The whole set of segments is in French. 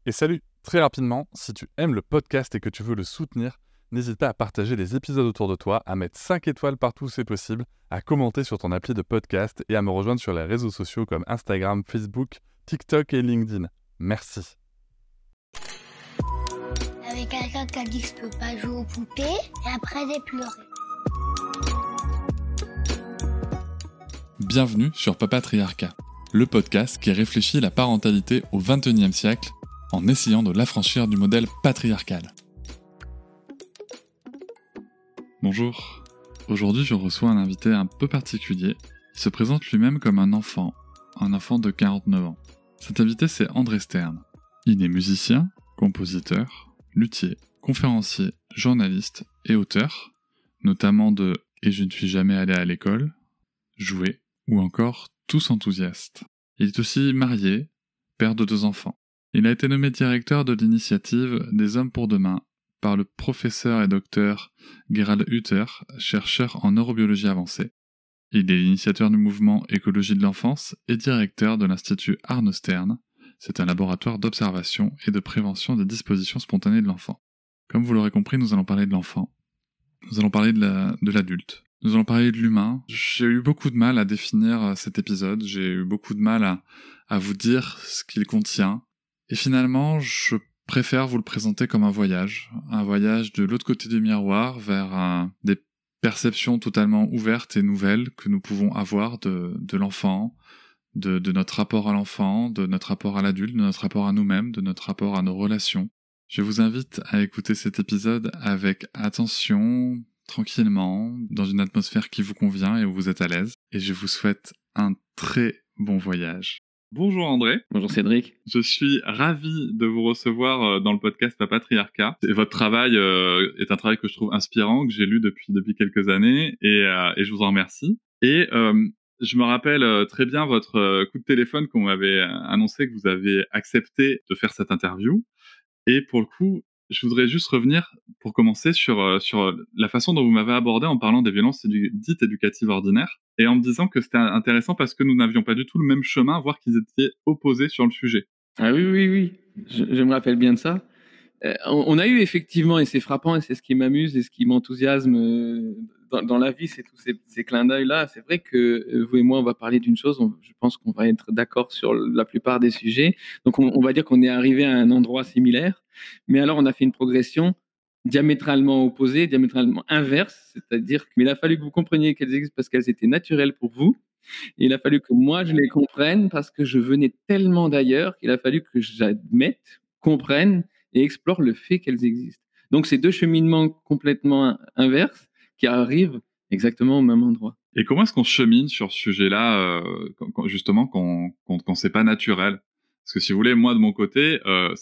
Et salut, très rapidement, si tu aimes le podcast et que tu veux le soutenir, n'hésite pas à partager les épisodes autour de toi, à mettre 5 étoiles partout où c'est possible, à commenter sur ton appli de podcast et à me rejoindre sur les réseaux sociaux comme Instagram, Facebook, TikTok et LinkedIn. Merci. Avec quelqu'un qui a dit que je peux pas jouer aux poupées et après j'ai pleuré. Bienvenue sur Papatriarcat, le podcast qui réfléchit la parentalité au XXIe siècle en essayant de l'affranchir du modèle patriarcal. Bonjour, aujourd'hui je reçois un invité un peu particulier. Il se présente lui-même comme un enfant de 49 ans. Cet invité c'est André Stern. Il est musicien, compositeur, luthier, conférencier, journaliste et auteur, notamment de « Et je ne suis jamais allé à l'école », « Jouer » ou encore « Tous enthousiastes ». Il est aussi marié, père de 2 enfants. Il a été nommé directeur de l'initiative des Hommes pour demain par le professeur et docteur Gerald Hutter, chercheur en neurobiologie avancée. Il est l'initiateur du mouvement Écologie de l'enfance et directeur de l'Institut Arno Stern. C'est un laboratoire d'observation et de prévention des dispositions spontanées de l'enfant. Comme vous l'aurez compris, nous allons parler de l'enfant. Nous allons parler de l'adulte. Nous allons parler de l'humain. J'ai eu beaucoup de mal à définir cet épisode. J'ai eu beaucoup de mal à vous dire ce qu'il contient. Et finalement, je préfère vous le présenter comme un voyage de l'autre côté du miroir vers des perceptions totalement ouvertes et nouvelles que nous pouvons avoir de l'enfant, de notre rapport à l'enfant, de notre rapport à l'adulte, de notre rapport à nous-mêmes, de notre rapport à nos relations. Je vous invite à écouter cet épisode avec attention, tranquillement, dans une atmosphère qui vous convient et où vous êtes à l'aise. Et je vous souhaite un très bon voyage. Bonjour André. Bonjour Cédric. Je suis ravi de vous recevoir dans le podcast Papatriarcat. Et votre travail est un travail que je trouve inspirant, que j'ai lu depuis quelques années, et je vous en remercie. Et je me rappelle très bien votre coup de téléphone qu'on m'avait annoncé que vous avez accepté de faire cette interview. Et pour le coup, je voudrais juste revenir, pour commencer, sur la façon dont vous m'avez abordé en parlant des violences dites éducatives ordinaires, et en me disant que c'était intéressant parce que nous n'avions pas du tout le même chemin, voire qu'ils étaient opposés sur le sujet. Ah oui. Je me rappelle bien de ça. On a eu effectivement, et c'est frappant, et c'est ce qui m'amuse et ce qui m'enthousiasme dans la vie, c'est tous ces clins d'œil-là. C'est vrai que vous et moi, on va parler d'une chose, je pense qu'on va être d'accord sur la plupart des sujets. Donc on va dire qu'on est arrivé à un endroit similaire, mais alors on a fait une progression diamétralement opposée, diamétralement inverse, c'est-à-dire qu'il a fallu que vous compreniez qu'elles existent parce qu'elles étaient naturelles pour vous, et il a fallu que moi je les comprenne parce que je venais tellement d'ailleurs qu'il a fallu que j'admette, comprenne et explore le fait qu'elles existent. Donc, c'est 2 cheminements complètement inverses qui arrivent exactement au même endroit. Et comment est-ce qu'on chemine sur ce sujet-là, justement, quand c'est pas naturel? Parce que si vous voulez, moi, de mon côté,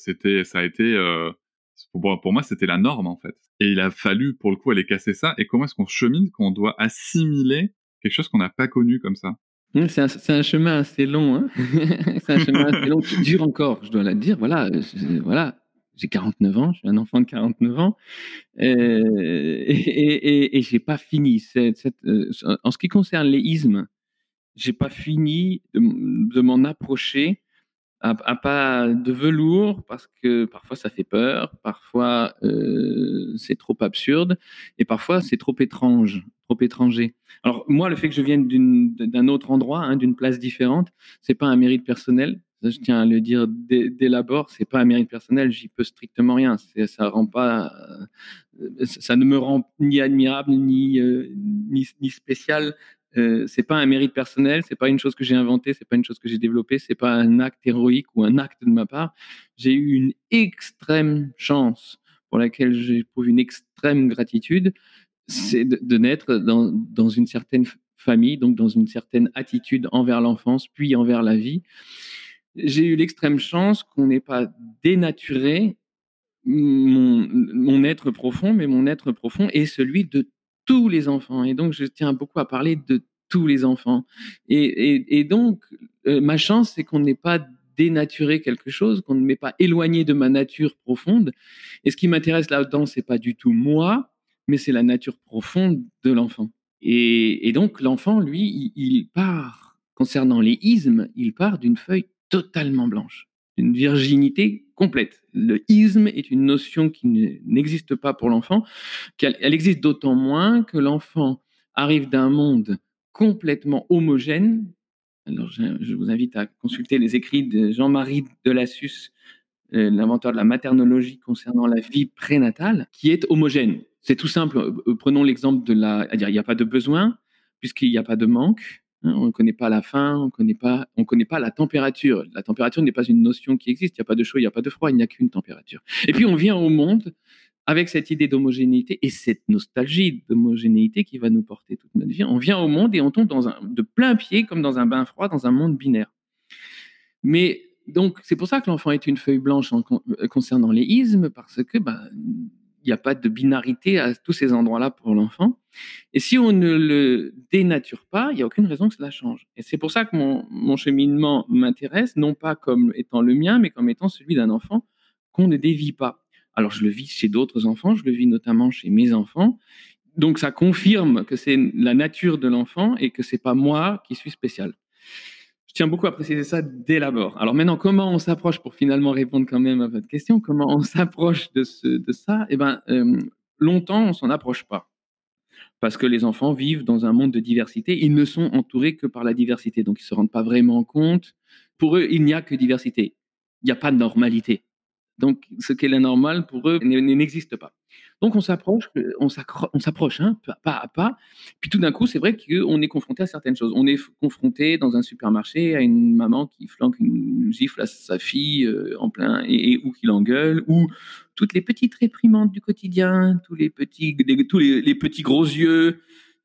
pour moi, c'était la norme, en fait. Et il a fallu, pour le coup, aller casser ça. Et comment est-ce qu'on chemine quand on doit assimiler quelque chose qu'on n'a pas connu comme ça? C'est un chemin assez long, hein. C'est un chemin assez long qui dure encore, je dois le dire. Voilà, j'ai 49 ans, je suis un enfant de 49 ans, et j'ai pas fini. En ce qui concerne les ismes, j'ai pas fini de m'en approcher à pas de velours, parce que parfois ça fait peur, parfois c'est trop absurde, et parfois c'est trop étrange, trop étranger. Alors moi, le fait que je vienne d'un autre endroit, hein, d'une place différente, c'est pas un mérite personnel. Ça, je tiens à le dire dès l'abord, c'est pas un mérite personnel. J'y peux strictement rien. Ça ne me rend ni admirable ni spécial. C'est pas un mérite personnel, c'est pas une chose que j'ai inventée, c'est pas une chose que j'ai développée, c'est pas un acte héroïque ou un acte de ma part. J'ai eu une extrême chance pour laquelle j'éprouve une extrême gratitude, c'est de naître dans une certaine famille, donc dans une certaine attitude envers l'enfance, puis envers la vie. J'ai eu l'extrême chance qu'on n'ait pas dénaturé mon être profond, mais mon être profond est celui de tous les enfants. Et donc, je tiens beaucoup à parler de tous les enfants. Et donc, ma chance, c'est qu'on n'ait pas dénaturé quelque chose, qu'on ne m'ait pas éloigné de ma nature profonde. Et ce qui m'intéresse là-dedans, c'est pas du tout moi, mais c'est la nature profonde de l'enfant. Et donc, l'enfant, lui, il part, concernant les ismes, il part d'une feuille totalement blanche. une virginité complète. Le isme est une notion qui n'existe pas pour l'enfant, elle existe d'autant moins que l'enfant arrive d'un monde complètement homogène. Alors, je vous invite à consulter les écrits de Jean-Marie Delassus, l'inventeur de la maternologie concernant la vie prénatale, qui est homogène. C'est tout simple. Prenons l'exemple il n'y a pas de besoin, puisqu'il n'y a pas de manque. On ne connaît pas la faim, on ne connaît pas la température. La température n'est pas une notion qui existe. Il n'y a pas de chaud, il n'y a pas de froid, il n'y a qu'une température. Et puis on vient au monde avec cette idée d'homogénéité et cette nostalgie d'homogénéité qui va nous porter toute notre vie. On vient au monde et on tombe de plein pied, comme dans un bain froid, dans un monde binaire. Mais donc, c'est pour ça que l'enfant est une feuille blanche concernant les ismes, parce que il n'y a pas de binarité à tous ces endroits-là pour l'enfant. Et si on ne le dénature pas, il n'y a aucune raison que cela change. Et c'est pour ça que mon cheminement m'intéresse, non pas comme étant le mien, mais comme étant celui d'un enfant qu'on ne dévie pas. Alors, je le vis chez d'autres enfants, je le vis notamment chez mes enfants. Donc, ça confirme que c'est la nature de l'enfant et que c'est pas moi qui suis spécial. Je tiens beaucoup à préciser ça dès l'abord. Alors maintenant, comment on s'approche, pour finalement répondre quand même à votre question, comment on s'approche de ça? Longtemps, on s'en approche pas. Parce que les enfants vivent dans un monde de diversité. Ils ne sont entourés que par la diversité. Donc, ils ne se rendent pas vraiment compte. Pour eux, il n'y a que diversité. Il n'y a pas de normalité. Donc, ce qu'est la normale, pour eux, n'existe pas. Donc, on s'approche, pas à pas. Puis tout d'un coup, c'est vrai qu'on est confronté à certaines choses. On est confronté dans un supermarché à une maman qui flanque une gifle à sa fille en plein, ou qui l'engueule, ou toutes les petites réprimandes du quotidien, tous les petits gros yeux,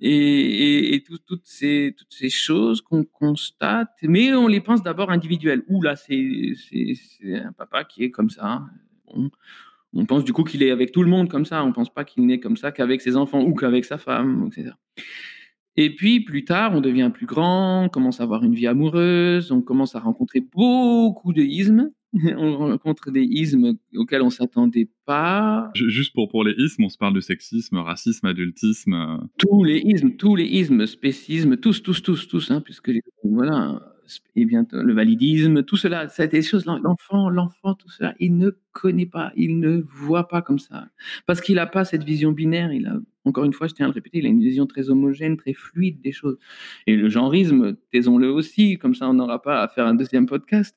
et toutes ces choses qu'on constate, mais on les pense d'abord individuelles. Ouh là, c'est un papa qui est comme ça. On pense du coup qu'il est avec tout le monde comme ça. On pense pas qu'il n'est comme ça qu'avec ses enfants ou qu'avec sa femme, etc. Et puis plus tard, on devient plus grand, on commence à avoir une vie amoureuse, on commence à rencontrer beaucoup de ismes. On rencontre des ismes auxquels on s'attendait pas. Juste pour les ismes, on se parle de sexisme, racisme, adultisme. Tous les ismes, spécisme, tous, hein, puisque voilà. Et bien le validisme, tout cela, c'est des choses. L'enfant, tout cela, il ne connaît pas, il ne voit pas comme ça, parce qu'il n'a pas cette vision binaire. Encore une fois, je tiens à le répéter, il a une vision très homogène, très fluide des choses. Et le genrisme, taisons-le aussi, comme ça on n'aura pas à faire un deuxième podcast,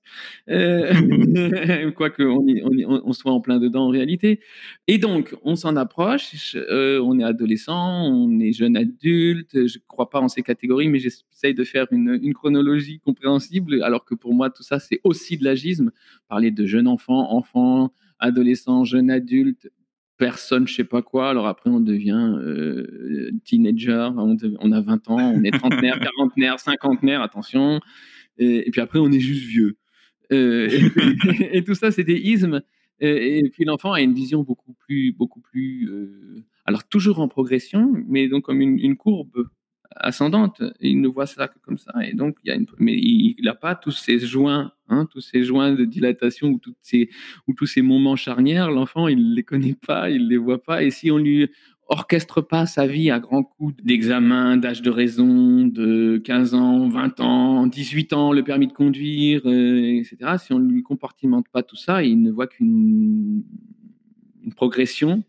quoique on soit en plein dedans en réalité. Et donc, on s'en approche, on est adolescent, on est jeune adulte, je ne crois pas en ces catégories, mais j'essaye de faire une chronologie compréhensible, alors que pour moi, tout ça, c'est aussi de l'agisme. Parler de jeune enfant, adolescent, jeune adulte, personne, je sais pas quoi. Alors après, on devient teenager, on a 20 ans, on est trentenaire, quarantenaire, cinquantenaire, attention. Et puis après, on est juste vieux. Et tout ça, c'est des ismes. Et puis l'enfant a une vision beaucoup plus alors toujours en progression, mais donc comme une courbe ascendante. Il ne voit ça que comme ça, et donc mais il n'a pas tous ces joints, tous ces joints de dilatation ou tous ces moments charnières. L'enfant, il les connaît pas, il les voit pas, et si on lui orchestre pas sa vie à grands coups d'examen, d'âge de raison, de 15 ans, 20 ans, 18 ans, le permis de conduire, etc. Si on ne lui compartimente pas tout ça, il ne voit qu'une progression,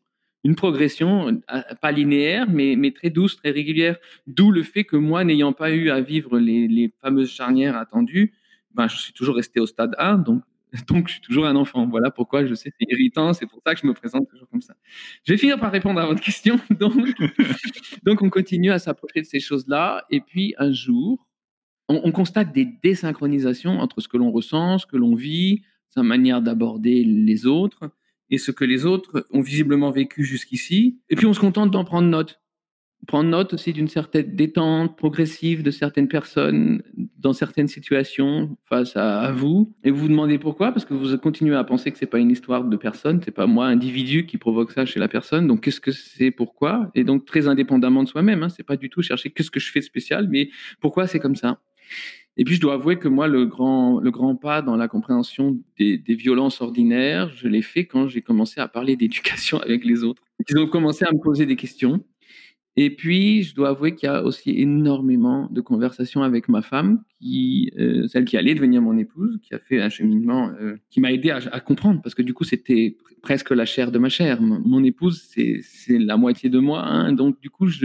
pas linéaire, mais très douce, très régulière. D'où le fait que moi, n'ayant pas eu à vivre les fameuses charnières attendues, je suis toujours resté au stade 1, donc je suis toujours un enfant. Voilà pourquoi je sais c'est irritant, c'est pour ça que je me présente toujours comme ça. Je vais finir par répondre à votre question. Donc on continue à s'approcher de ces choses-là, et puis un jour, on constate des désynchronisations entre ce que l'on ressent, ce que l'on vit, sa manière d'aborder les autres, et ce que les autres ont visiblement vécu jusqu'ici. Et puis on se contente d'en prendre note. Prendre note aussi d'une certaine détente progressive de certaines personnes dans certaines situations face à vous. Et vous vous demandez pourquoi, parce que vous continuez à penser que c'est pas une histoire de personne, c'est pas moi, individu, qui provoque ça chez la personne. Donc qu'est-ce que c'est, pourquoi? Et donc très indépendamment de soi-même, c'est pas du tout chercher qu'est-ce que je fais de spécial, mais pourquoi c'est comme ça. Et puis je dois avouer que moi, le grand pas dans la compréhension des violences ordinaires, je l'ai fait quand j'ai commencé à parler d'éducation avec les autres. Ils ont commencé à me poser des questions. Et puis, je dois avouer qu'il y a aussi énormément de conversations avec ma femme, celle qui allait devenir mon épouse, qui a fait un cheminement, qui m'a aidé à comprendre, parce que du coup, c'était presque la chair de ma chair. Mon épouse, c'est la moitié de moi, hein, donc du coup,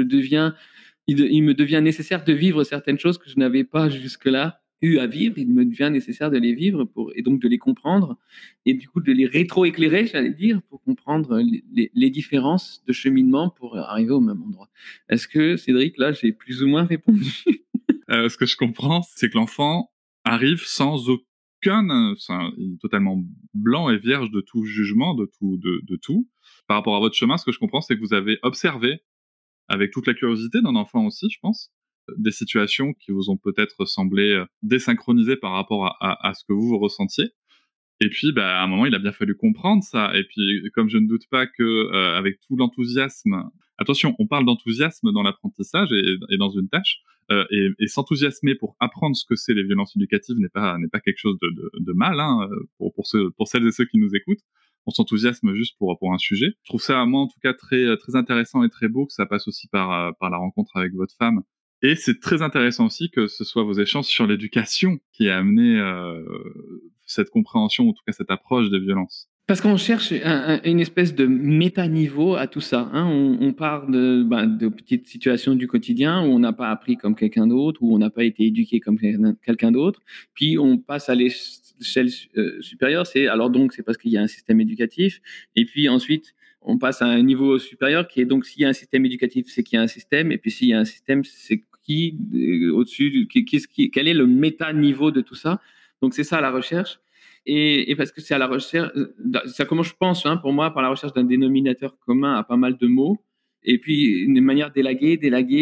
il me devient nécessaire de vivre certaines choses que je n'avais pas jusque-là eu à vivre. Il me devient nécessaire de les vivre et donc de les comprendre et du coup de les rétro-éclairer, j'allais dire, pour comprendre les différences de cheminement pour arriver au même endroit. Est-ce que, Cédric, là, j'ai plus ou moins répondu? Ce que je comprends, c'est que l'enfant arrive sans il est totalement blanc et vierge de tout jugement, de tout. Par rapport à votre chemin, ce que je comprends, c'est que vous avez observé, avec toute la curiosité d'un enfant aussi, je pense, des situations qui vous ont peut-être semblé désynchronisées par rapport à ce que vous ressentiez. Et puis, à un moment, il a bien fallu comprendre ça. Et puis, comme je ne doute pas que, avec tout l'enthousiasme, attention, on parle d'enthousiasme dans l'apprentissage et dans une tâche, et s'enthousiasmer pour apprendre ce que c'est les violences éducatives n'est pas quelque chose de mal, hein, pour celles et ceux qui nous écoutent. On s'enthousiasme juste pour un sujet. Je trouve ça, moi, en tout cas, très, très intéressant et très beau que ça passe aussi par la rencontre avec votre femme. Et c'est très intéressant aussi que ce soit vos échanges sur l'éducation qui a amené cette compréhension, ou en tout cas cette approche des violences. Parce qu'on cherche une espèce de méta-niveau à tout ça. Hein. On part de petites situations du quotidien où on n'a pas appris comme quelqu'un d'autre, où on n'a pas été éduqué comme quelqu'un d'autre. Puis on passe à l'échelle supérieure. C'est parce qu'il y a un système éducatif. Et puis ensuite, on passe à un niveau supérieur qui est donc s'il y a un système éducatif, c'est qu'il y a un système. Et puis s'il y a un système, c'est qui au-dessus, quel est le méta-niveau de tout ça. Donc c'est ça la recherche. Et parce que c'est à la recherche, ça commence, je pense, hein, pour moi, par la recherche d'un dénominateur commun à pas mal de mots. Et puis, une manière d'élaguer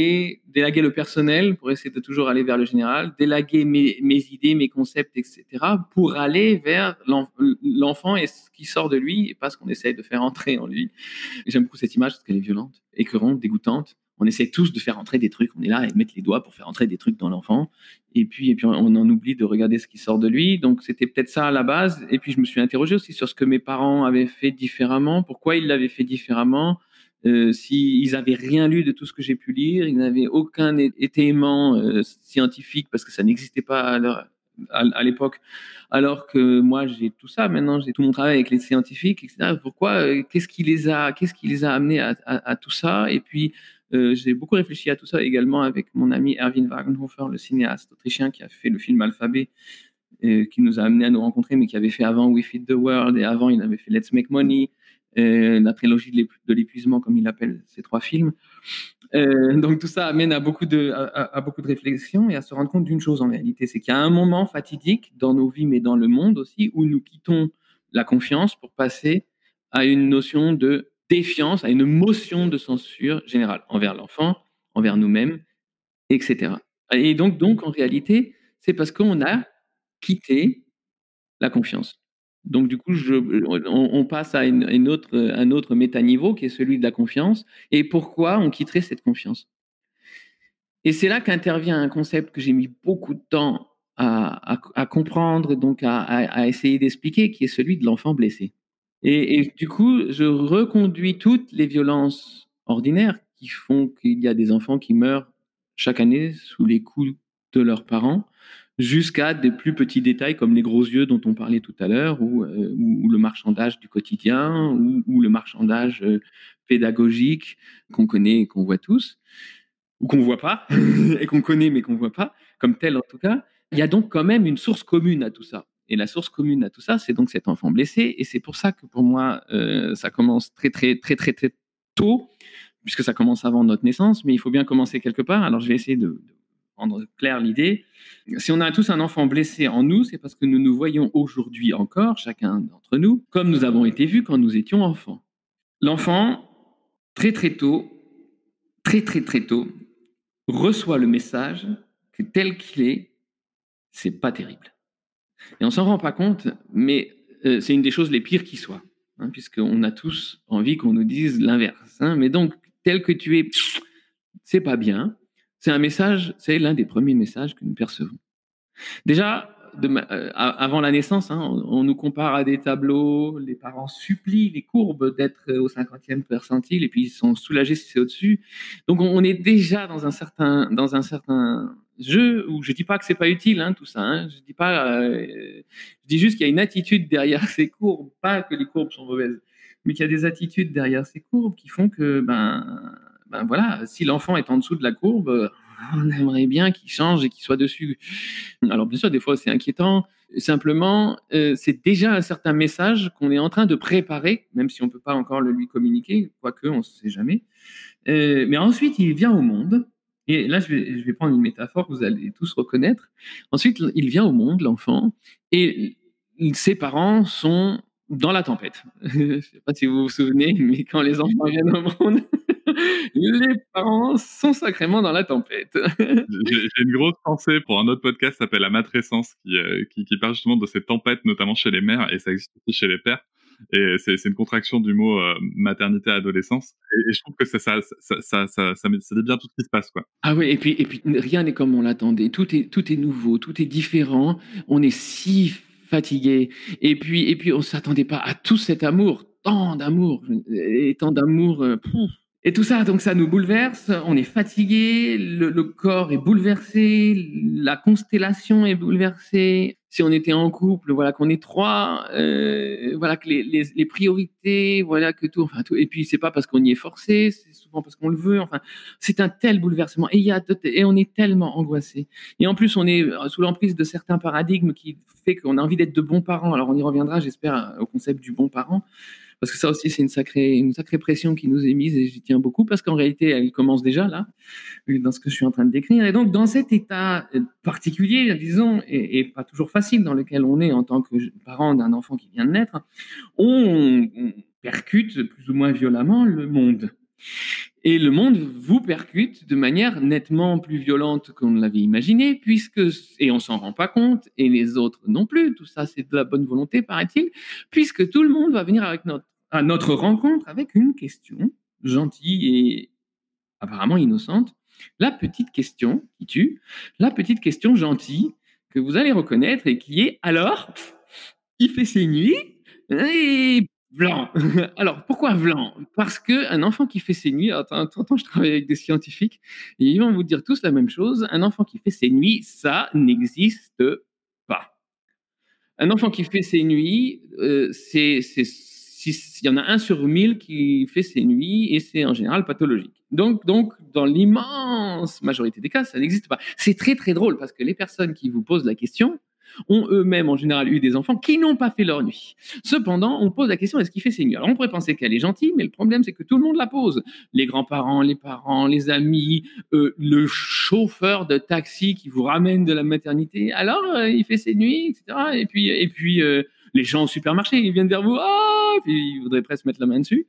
le personnel pour essayer de toujours aller vers le général, d'élaguer mes idées, mes concepts, etc., pour aller vers l'enfant et ce qui sort de lui et pas ce qu'on essaye de faire entrer en lui. Et j'aime beaucoup cette image parce qu'elle est violente, écœurante, dégoûtante. On essaie tous de faire entrer des trucs. On est là et mettre les doigts pour faire entrer des trucs dans l'enfant. Et puis on en oublie de regarder ce qui sort de lui. Donc, c'était peut-être ça à la base. Et puis, je me suis interrogé aussi sur ce que mes parents avaient fait différemment, pourquoi ils l'avaient fait différemment, s'ils avaient rien lu de tout ce que j'ai pu lire. Ils n'avaient aucun étayement scientifique parce que ça n'existait pas à l'époque. Alors que moi, j'ai tout ça maintenant. J'ai tout mon travail avec les scientifiques, etc. Pourquoi qu'est-ce qui les a amenés à tout ça? Et puis, j'ai beaucoup réfléchi à tout ça également avec mon ami Erwin Wagenhofer, le cinéaste autrichien qui a fait le film Alphabet, qui nous a amené à nous rencontrer, mais qui avait fait avant We Feed the World, et avant il avait fait Let's Make Money, la trilogie de l'épuisement, comme il appelle ces 3 films. Donc tout ça amène à beaucoup de réflexions et à se rendre compte d'une chose en réalité, c'est qu'il y a un moment fatidique dans nos vies, mais dans le monde aussi, où nous quittons la confiance pour passer à une notion de défiance, à une motion de censure générale envers l'enfant, envers nous-mêmes, etc. Et donc en réalité, c'est parce qu'on a quitté la confiance. Donc du coup, on passe à un autre méta-niveau qui est celui de la confiance. Et pourquoi on quitterait cette confiance? Et c'est là qu'intervient un concept que j'ai mis beaucoup de temps à comprendre, donc à essayer d'expliquer, qui est celui de l'enfant blessé. Et du coup, je reconduis toutes les violences ordinaires qui font qu'il y a des enfants qui meurent chaque année sous les coups de leurs parents, jusqu'à des plus petits détails comme les gros yeux dont on parlait tout à l'heure, ou le marchandage du quotidien, ou le marchandage pédagogique qu'on connaît et qu'on voit tous, ou qu'on voit pas, et qu'on connaît mais qu'on voit pas, comme tel en tout cas. Il y a donc quand même une source commune à tout ça. Et la source commune à tout ça, c'est donc cet enfant blessé. Et c'est pour ça que pour moi, ça commence très, très, très, très, très tôt, puisque ça commence avant notre naissance, mais il faut bien commencer quelque part. Alors, je vais essayer de rendre claire l'idée. Si on a tous un enfant blessé en nous, c'est parce que nous nous voyons aujourd'hui encore, chacun d'entre nous, comme nous avons été vus quand nous étions enfants. L'enfant, très, très tôt, très, très, très tôt, reçoit le message que tel qu'il est, c'est pas terrible. Et on s'en rend pas compte, mais c'est une des choses les pires qui soient, hein, puisqu'on a tous envie qu'on nous dise l'inverse. Hein. Mais donc, tel que tu es, c'est pas bien. C'est un message, c'est l'un des premiers messages que nous percevons. Déjà, avant la naissance, hein, on nous compare à des tableaux, les parents supplient les courbes d'être au 50e percentile et puis ils sont soulagés si c'est au-dessus. Donc on est déjà dans un certain jeu où je dis pas que c'est pas utile, hein, tout ça. Hein, je dis pas, je dis juste qu'il y a une attitude derrière ces courbes, pas que les courbes sont mauvaises, mais qu'il y a des attitudes derrière ces courbes qui font que ben voilà, si l'enfant est en dessous de la courbe, on aimerait bien qu'il change et qu'il soit dessus. Alors bien sûr, des fois c'est inquiétant. Simplement, c'est déjà un certain message qu'on est en train de préparer, même si on ne peut pas encore le lui communiquer, quoique on ne sait jamais. Mais ensuite, il vient au monde. Et là, je vais prendre une métaphore que vous allez tous reconnaître. Ensuite, il vient au monde, l'enfant, et ses parents sont dans la tempête. Je ne sais pas si vous vous souvenez, mais quand les enfants viennent au monde, les parents sont sacrément dans la tempête. J'ai une grosse pensée pour un autre podcast qui s'appelle La Matrescence, qui parle justement de ces tempêtes, notamment chez les mères, et ça existe aussi chez les pères. Et c'est une contraction du mot maternité-adolescence. Et je trouve que ça dit bien tout ce qui se passe, quoi. Ah oui, et puis rien n'est comme on l'attendait. Tout est nouveau, tout est différent. On est si fatigué. Et puis on s'attendait pas à tout cet amour, tant d'amour, et tant d'amour. Et tout ça, donc ça nous bouleverse. On est fatigué, le corps est bouleversé, la constellation est bouleversée. Si on était en couple, voilà qu'on est trois, voilà que les priorités, voilà que tout, enfin tout. Et puis c'est pas parce qu'on y est forcé, c'est souvent parce qu'on le veut. Enfin, c'est un tel bouleversement et on est tellement angoissé. Et en plus, on est sous l'emprise de certains paradigmes qui fait qu'on a envie d'être de bons parents. Alors on y reviendra, j'espère, au concept du bon parent. Parce que ça aussi, c'est une sacrée pression qui nous est mise et j'y tiens beaucoup parce qu'en réalité, elle commence déjà là, dans ce que je suis en train de décrire. Et donc, dans cet état particulier, disons, et pas toujours facile dans lequel on est en tant que parent d'un enfant qui vient de naître, on percute plus ou moins violemment le monde. Et le monde vous percute de manière nettement plus violente qu'on ne l'avait imaginé, et on s'en rend pas compte, et les autres non plus, tout ça c'est de la bonne volonté, paraît-il, puisque tout le monde va venir à notre rencontre avec une question gentille et apparemment innocente, la petite question qui tue, la petite question gentille que vous allez reconnaître et qui est « Alors, il fait ses nuits et blanc. » Alors, pourquoi blanc? Parce qu'un enfant qui fait ses nuits, attends, je travaille avec des scientifiques, et ils vont vous dire tous la même chose, un enfant qui fait ses nuits, ça n'existe pas. Un enfant qui fait ses nuits, il y en a 1 sur 1000 qui fait ses nuits, et c'est en général pathologique. Donc, dans l'immense majorité des cas, ça n'existe pas. C'est très très drôle, parce que les personnes qui vous posent la question ont eux-mêmes en général eu des enfants qui n'ont pas fait leur nuit. Cependant, on pose la question, est-ce qu'il fait ses nuits? Alors on pourrait penser qu'elle est gentille, mais le problème c'est que tout le monde la pose. Les grands-parents, les parents, les amis, le chauffeur de taxi qui vous ramène de la maternité, alors il fait ses nuits, etc. Et puis les gens au supermarché, ils viennent vers vous, et puis ils voudraient presque mettre la main dessus.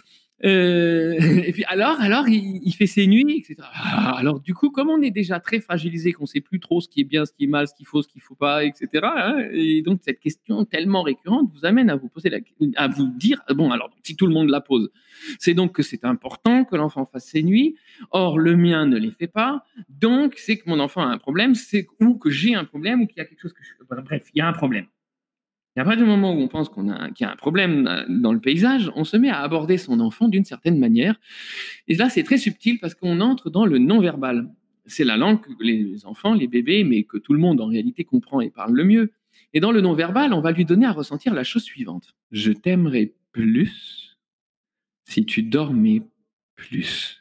Et puis alors il fait ses nuits, etc. Alors du coup, comme on est déjà très fragilisé, qu'on sait plus trop ce qui est bien, ce qui est mal, ce qu'il faut pas, etc. Hein, et donc cette question tellement récurrente vous amène à vous à vous dire bon, alors si tout le monde la pose, c'est donc que c'est important que l'enfant fasse ses nuits. Or le mien ne les fait pas, donc c'est que mon enfant a un problème, ou que j'ai un problème, ou qu'il y a quelque chose bref, il y a un problème. Et à partir du moment où on pense qu'il y a un problème dans le paysage, on se met à aborder son enfant d'une certaine manière. Et là, c'est très subtil parce qu'on entre dans le non-verbal. C'est la langue que les enfants, les bébés, mais que tout le monde en réalité comprend et parle le mieux. Et dans le non-verbal, on va lui donner à ressentir la chose suivante. Je t'aimerais plus si tu dormais plus.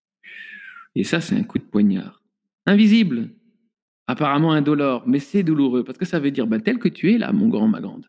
Et ça, c'est un coup de poignard. Invisible, apparemment indolore, mais c'est douloureux parce que ça veut dire tel que tu es là, mon grand, ma grande.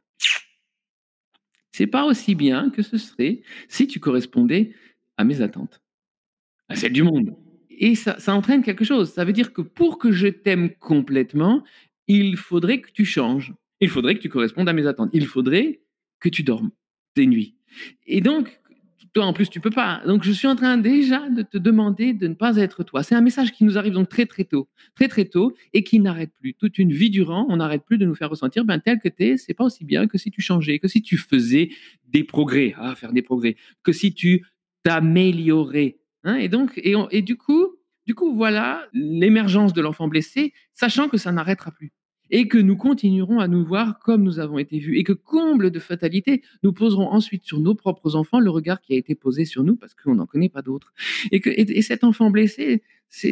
C'est pas aussi bien que ce serait si tu correspondais à mes attentes, à celles du monde. Et ça entraîne quelque chose. Ça veut dire que pour que je t'aime complètement, il faudrait que tu changes. Il faudrait que tu correspondes à mes attentes. Il faudrait que tu dormes tes nuits. Et donc, toi, en plus, tu peux pas. Donc, je suis en train déjà de te demander de ne pas être toi. C'est un message qui nous arrive donc très, très tôt, et qui n'arrête plus. Toute une vie durant, on n'arrête plus de nous faire ressentir, tel que t'es, c'est pas aussi bien que si tu changeais, que si tu faisais des progrès, faire des progrès, que si tu t'améliorais. Hein, et donc, du coup, voilà l'émergence de l'enfant blessé, sachant que ça n'arrêtera plus. et que nous continuerons à nous voir comme nous avons été vus, et que, comble de fatalité, nous poserons ensuite sur nos propres enfants le regard qui a été posé sur nous parce qu'on n'en connaît pas d'autres. Et cet enfant blessé,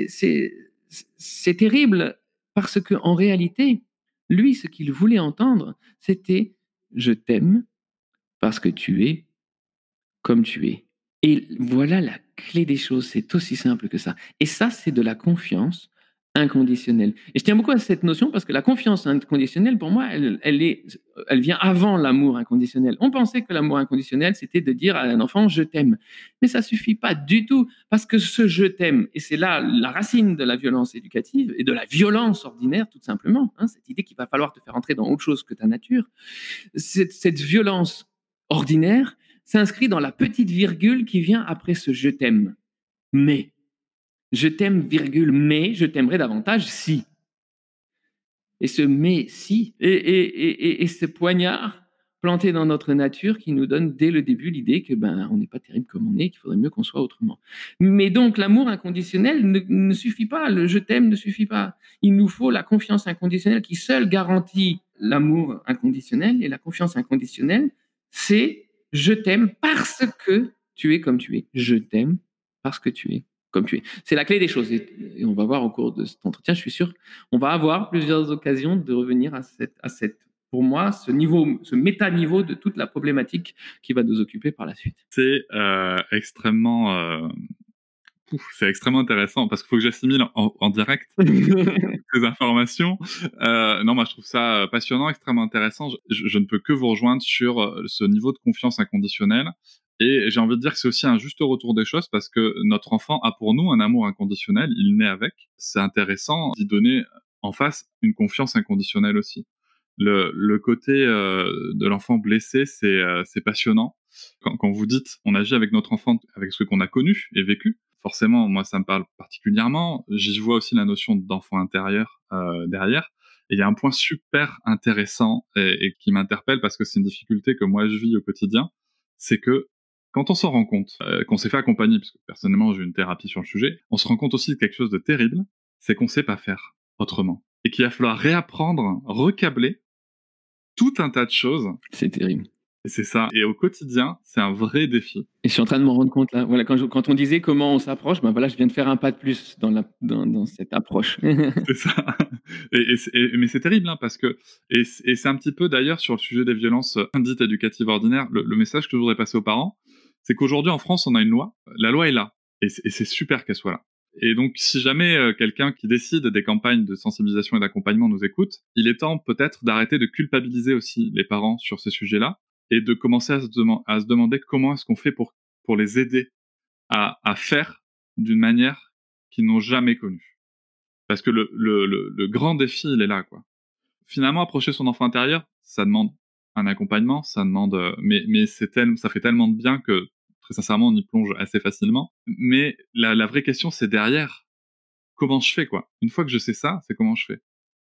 c'est terrible parce qu'en réalité, lui, ce qu'il voulait entendre, c'était « je t'aime parce que tu es comme tu es ». Et voilà la clé des choses, c'est aussi simple que ça. Et ça, c'est de la confiance inconditionnelle. Et je tiens beaucoup à cette notion parce que la confiance inconditionnelle, pour moi, elle vient avant l'amour inconditionnel. On pensait que l'amour inconditionnel, c'était de dire à un enfant « je t'aime ». Mais ça suffit pas du tout parce que ce « je t'aime », et c'est là la racine de la violence éducative et de la violence ordinaire, tout simplement, cette idée qu'il va falloir te faire entrer dans autre chose que ta nature, cette violence ordinaire s'inscrit dans la petite virgule qui vient après ce « je t'aime ». Mais, je t'aime, virgule, mais je t'aimerais davantage si. Et ce « mais si » et ce poignard planté dans notre nature qui nous donne dès le début l'idée que on n'est pas terrible comme on est, qu'il faudrait mieux qu'on soit autrement. Mais donc l'amour inconditionnel ne suffit pas, le « je t'aime » ne suffit pas. Il nous faut la confiance inconditionnelle qui seule garantit l'amour inconditionnel, et la confiance inconditionnelle, c'est « je t'aime parce que tu es comme tu es ». Je t'aime parce que tu es comme tu es. C'est la clé des choses. Et on va voir au cours de cet entretien, je suis sûr, on va avoir plusieurs occasions de revenir à cette pour moi, ce méta-niveau de toute la problématique qui va nous occuper par la suite. C'est extrêmement intéressant parce qu'il faut que j'assimile en direct ces informations. Non, moi je trouve ça passionnant, extrêmement intéressant. Je ne peux que vous rejoindre sur ce niveau de confiance inconditionnelle. Et j'ai envie de dire que c'est aussi un juste retour des choses parce que notre enfant a pour nous un amour inconditionnel, il naît avec. C'est intéressant d'y donner en face une confiance inconditionnelle aussi. Le côté de l'enfant blessé, c'est passionnant. Quand vous dites on agit avec notre enfant avec ce qu'on a connu et vécu, forcément, moi ça me parle particulièrement. J'y vois aussi la notion d'enfant intérieur derrière. Et il y a un point super intéressant et qui m'interpelle parce que c'est une difficulté que moi je vis au quotidien, c'est que quand on s'en rend compte, qu'on s'est fait accompagner, parce que personnellement j'ai eu une thérapie sur le sujet, on se rend compte aussi de quelque chose de terrible, c'est qu'on sait pas faire autrement. Et qu'il va falloir réapprendre, recabler tout un tas de choses. C'est terrible. Et c'est ça. Et au quotidien, c'est un vrai défi. Et je suis en train de m'en rendre compte là. Voilà, quand on disait comment on s'approche, voilà, je viens de faire un pas de plus dans cette approche. C'est ça. Mais c'est terrible, parce que et c'est un petit peu d'ailleurs sur le sujet des violences dites éducatives ordinaires. Le message que je voudrais passer aux parents, c'est qu'aujourd'hui en France, on a une loi. La loi est là, et c'est super qu'elle soit là. Et donc, si jamais quelqu'un qui décide des campagnes de sensibilisation et d'accompagnement nous écoute, il est temps peut-être d'arrêter de culpabiliser aussi les parents sur ces sujets-là et de commencer à se demander comment est-ce qu'on fait pour les aider à faire d'une manière qu'ils n'ont jamais connue. Parce que le grand défi, il est là, quoi. Finalement, approcher son enfant intérieur, ça demande un accompagnement, ça demande, mais ça fait tellement de bien que très sincèrement, on y plonge assez facilement. Mais la vraie question, c'est derrière, comment je fais, quoi. Une fois que je sais ça, c'est comment je fais.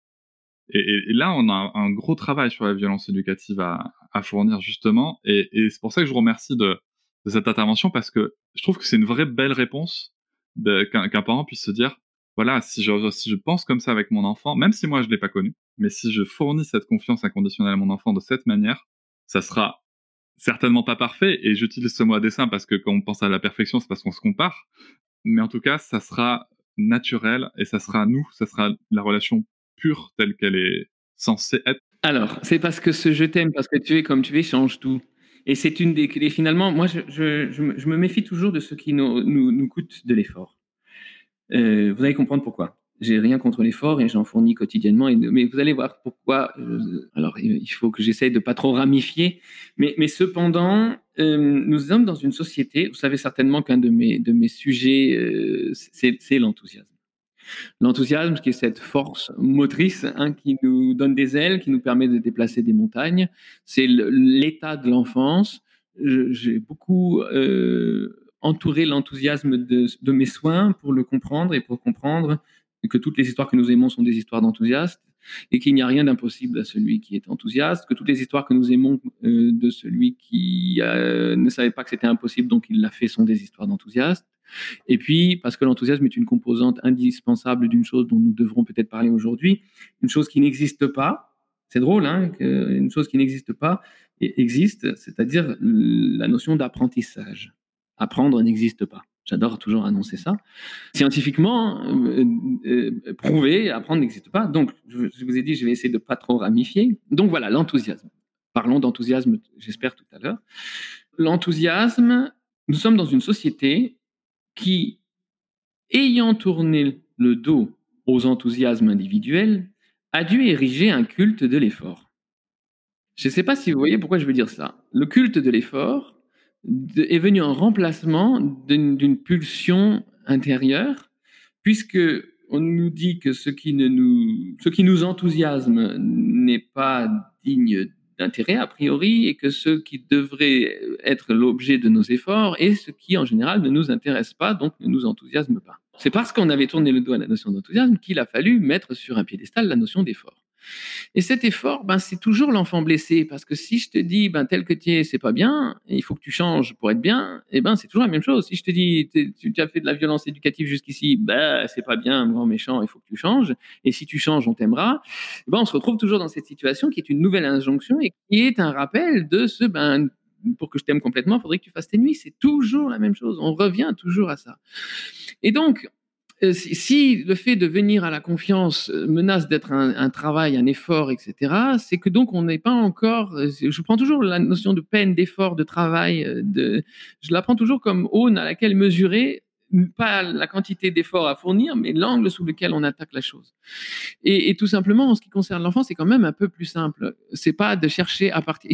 Et là, on a un gros travail sur la violence éducative à fournir, justement. Et c'est pour ça que je vous remercie de cette intervention, parce que je trouve que c'est une vraie belle réponse qu'un parent puisse se dire, voilà, si je pense comme ça avec mon enfant, même si moi je l'ai pas connu, mais si je fournis cette confiance inconditionnelle à mon enfant de cette manière, ça sera certainement pas parfait, et j'utilise ce mot à dessein parce que quand on pense à la perfection, c'est parce qu'on se compare, mais en tout cas, ça sera naturel, et ça sera la relation pure telle qu'elle est censée être. Alors, c'est parce que ce « je t'aime parce que tu es comme tu es » change tout. Et c'est une des clés. Finalement, moi, je me méfie toujours de ce qui nous coûte de l'effort. Vous allez comprendre pourquoi. J'ai rien contre l'effort et j'en fournis quotidiennement. Mais vous allez voir pourquoi. Alors, il faut que j'essaye de pas trop ramifier. Mais cependant, nous sommes dans une société. Vous savez certainement qu'un de mes sujets, c'est l'enthousiasme. L'enthousiasme, qui est cette force motrice qui nous donne des ailes, qui nous permet de déplacer des montagnes. C'est l'état de l'enfance. J'ai beaucoup entouré l'enthousiasme de mes soins pour le comprendre et pour comprendre que toutes les histoires que nous aimons sont des histoires d'enthousiastes. et qu'il n'y a rien d'impossible à celui qui est enthousiaste, que toutes les histoires que nous aimons de celui qui ne savait pas que c'était impossible, donc il l'a fait, sont des histoires d'enthousiastes. Et puis, parce que l'enthousiasme est une composante indispensable d'une chose dont nous devrons peut-être parler aujourd'hui, une chose qui n'existe pas. C'est drôle, hein, qu'une chose qui n'existe pas existe, c'est-à-dire la notion d'apprentissage. Apprendre n'existe pas. J'adore toujours annoncer ça. Scientifiquement, prouvé, apprendre n'existe pas. Donc, je vous ai dit, je vais essayer de pas trop ramifier. Donc voilà, l'enthousiasme. Parlons d'enthousiasme, j'espère, tout à l'heure. L'enthousiasme, nous sommes dans une société qui, ayant tourné le dos aux enthousiasmes individuels, a dû ériger un culte de l'effort. Je ne sais pas si vous voyez pourquoi je veux dire ça. Le culte de l'effort est venu en remplacement d'une pulsion intérieure, puisque on nous dit que ce qui nous enthousiasme n'est pas digne d'intérêt a priori, et que ce qui devrait être l'objet de nos efforts est ce qui en général ne nous intéresse pas, donc ne nous enthousiasme pas. C'est parce qu'on avait tourné le dos à la notion d'enthousiasme qu'il a fallu mettre sur un piédestal la notion d'effort. Et cet effort, c'est toujours l'enfant blessé, parce que si je te dis, tel que tu es, c'est pas bien, et il faut que tu changes pour être bien, c'est toujours la même chose. Si je te dis, tu as fait de la violence éducative jusqu'ici, c'est pas bien, grand méchant, il faut que tu changes, et si tu changes, on t'aimera, on se retrouve toujours dans cette situation qui est une nouvelle injonction et qui est un rappel de ce, pour que je t'aime complètement, il faudrait que tu fasses tes nuits. C'est toujours la même chose, on revient toujours à ça. Et donc, si le fait de venir à la confiance menace d'être un travail, un effort, etc., c'est que donc on n'est pas encore. Je prends toujours la notion de peine, d'effort, de travail, je la prends toujours comme aune à laquelle mesurer pas la quantité d'efforts à fournir, mais l'angle sous lequel on attaque la chose. Et tout simplement, en ce qui concerne l'enfant, c'est quand même un peu plus simple. C'est pas de chercher à partir.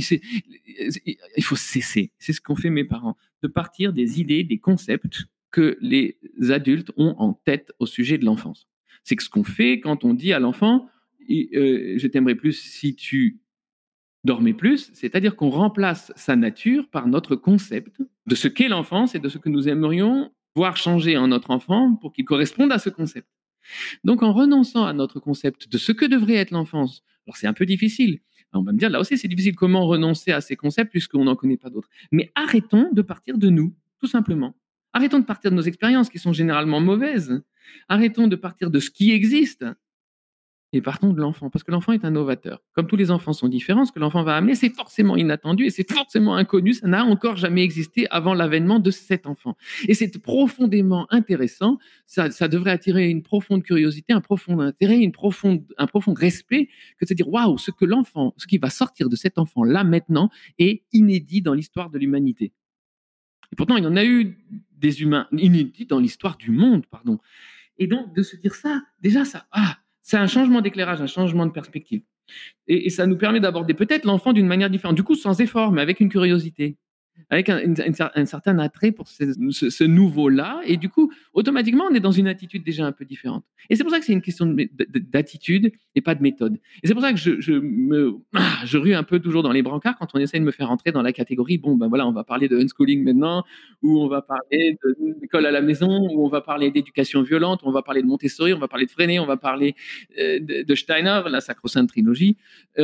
Il faut cesser. C'est ce qu'ont fait mes parents, de partir des idées, des concepts que les adultes ont en tête au sujet de l'enfance. C'est que ce qu'on fait quand on dit à l'enfant je t'aimerais plus si tu dormais plus, c'est-à-dire qu'on remplace sa nature par notre concept de ce qu'est l'enfance et de ce que nous aimerions voir changer en notre enfant pour qu'il corresponde à ce concept. Donc en renonçant à notre concept de ce que devrait être l'enfance, alors c'est un peu difficile, on va me dire là aussi c'est difficile, comment renoncer à ces concepts puisqu'on n'en connaît pas d'autres, mais arrêtons de partir de nous, tout simplement. Arrêtons de partir de nos expériences qui sont généralement mauvaises. Arrêtons de partir de ce qui existe et partons de l'enfant, parce que l'enfant est un novateur. Comme tous les enfants sont différents, ce que l'enfant va amener, c'est forcément inattendu et c'est forcément inconnu. Ça n'a encore jamais existé avant l'avènement de cet enfant. Et c'est profondément intéressant. Ça devrait attirer une profonde curiosité, un profond intérêt, un profond respect, que de se dire waouh, ce qui va sortir de cet enfant-là maintenant est inédit dans l'histoire de l'humanité. Et pourtant, il y en a eu des humains inédits dans l'histoire du monde, pardon. Et donc, de se dire ça, déjà, c'est un changement d'éclairage, un changement de perspective. Et ça nous permet d'aborder peut-être l'enfant d'une manière différente, du coup, sans effort, mais avec une curiosité, avec un certain attrait pour ce nouveau-là. Et du coup, automatiquement, on est dans une attitude déjà un peu différente. Et c'est pour ça que c'est une question d'attitude et pas de méthode. Et c'est pour ça que je rue un peu toujours dans les brancards quand on essaie de me faire entrer dans la catégorie, voilà, on va parler de unschooling maintenant, ou on va parler d'école à la maison, ou on va parler d'éducation violente, ou on va parler de Montessori, on va parler de Freinet, on va parler de Steiner, la sacro-sainte trilogie.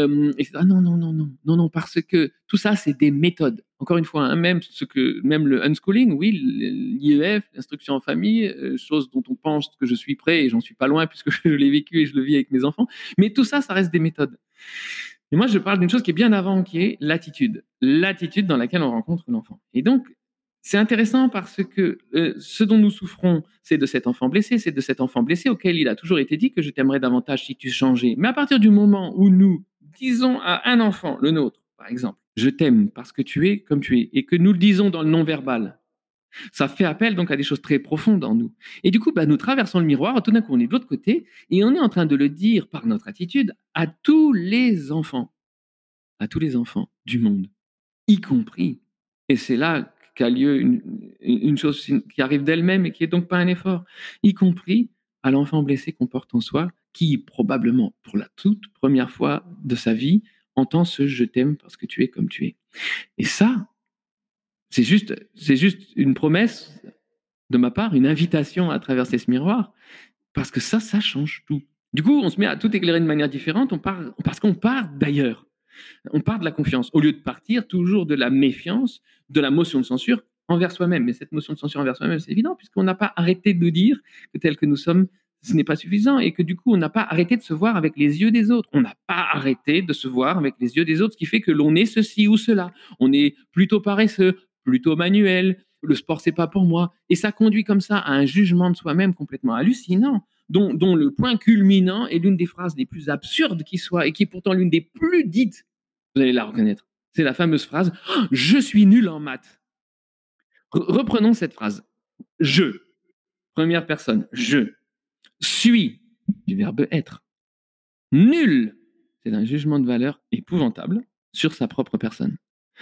Non, parce que tout ça, c'est des méthodes. Encore une fois, même le unschooling, oui, l'IEF, l'instruction en famille, chose dont on pense que je suis prêt et j'en suis pas loin puisque je l'ai vécu et je le vis avec mes enfants. Mais tout ça, ça reste des méthodes. Et moi, je parle d'une chose qui est bien avant, qui est l'attitude. L'attitude dans laquelle on rencontre l'enfant. Et donc, c'est intéressant parce que ce dont nous souffrons, c'est de cet enfant blessé, auquel il a toujours été dit que je t'aimerais davantage si tu changeais. Mais à partir du moment où nous disons à un enfant, le nôtre, par exemple, je t'aime parce que tu es comme tu es, et que nous le disons dans le non-verbal, ça fait appel donc à des choses très profondes en nous. Et du coup, nous traversons le miroir, tout d'un coup on est de l'autre côté, et on est en train de le dire par notre attitude à tous les enfants du monde, y compris. Et c'est là qu'a lieu une chose qui arrive d'elle-même et qui est donc pas un effort, y compris à l'enfant blessé qu'on porte en soi, qui probablement pour la toute première fois de sa vie entend ce « je t'aime parce que tu es comme tu es ». Et ça, c'est juste une promesse de ma part, une invitation à traverser ce miroir, parce que ça change tout. Du coup, on se met à tout éclairer de manière différente, parce qu'on part d'ailleurs. On part de la confiance, au lieu de partir toujours de la méfiance, de la motion de censure envers soi-même. Mais cette motion de censure envers soi-même, c'est évident, puisqu'on n'a pas arrêté de nous dire que tel que nous sommes, ce n'est pas suffisant, et que du coup, on n'a pas arrêté de se voir avec les yeux des autres. On n'a pas arrêté de se voir avec les yeux des autres, ce qui fait que l'on est ceci ou cela. On est plutôt paresseux, plutôt manuel, le sport, c'est pas pour moi. Et ça conduit comme ça à un jugement de soi-même complètement hallucinant, dont le point culminant est l'une des phrases les plus absurdes qui soit, et qui est pourtant l'une des plus dites. Vous allez la reconnaître. C'est la fameuse phrase « Je suis nul en maths ». Reprenons cette phrase. Je, première personne, je suis, du verbe être. Nul, c'est un jugement de valeur épouvantable sur sa propre personne.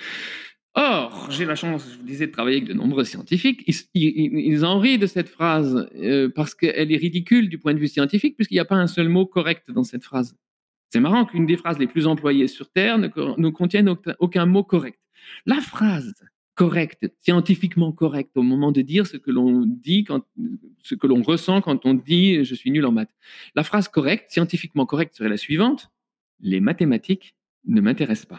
Or, j'ai la chance, je vous disais, de travailler avec de nombreux scientifiques. Ils en rient de cette phrase parce qu'elle est ridicule du point de vue scientifique, puisqu'il n'y a pas un seul mot correct dans cette phrase. C'est marrant qu'une des phrases les plus employées sur Terre ne contienne aucun mot correct. La phrase correcte, scientifiquement correcte, au moment de dire ce que l'on dit, ce que l'on ressent quand on dit « je suis nul en maths ». La phrase correcte, scientifiquement correcte, serait la suivante : « Les mathématiques ne m'intéressent pas ».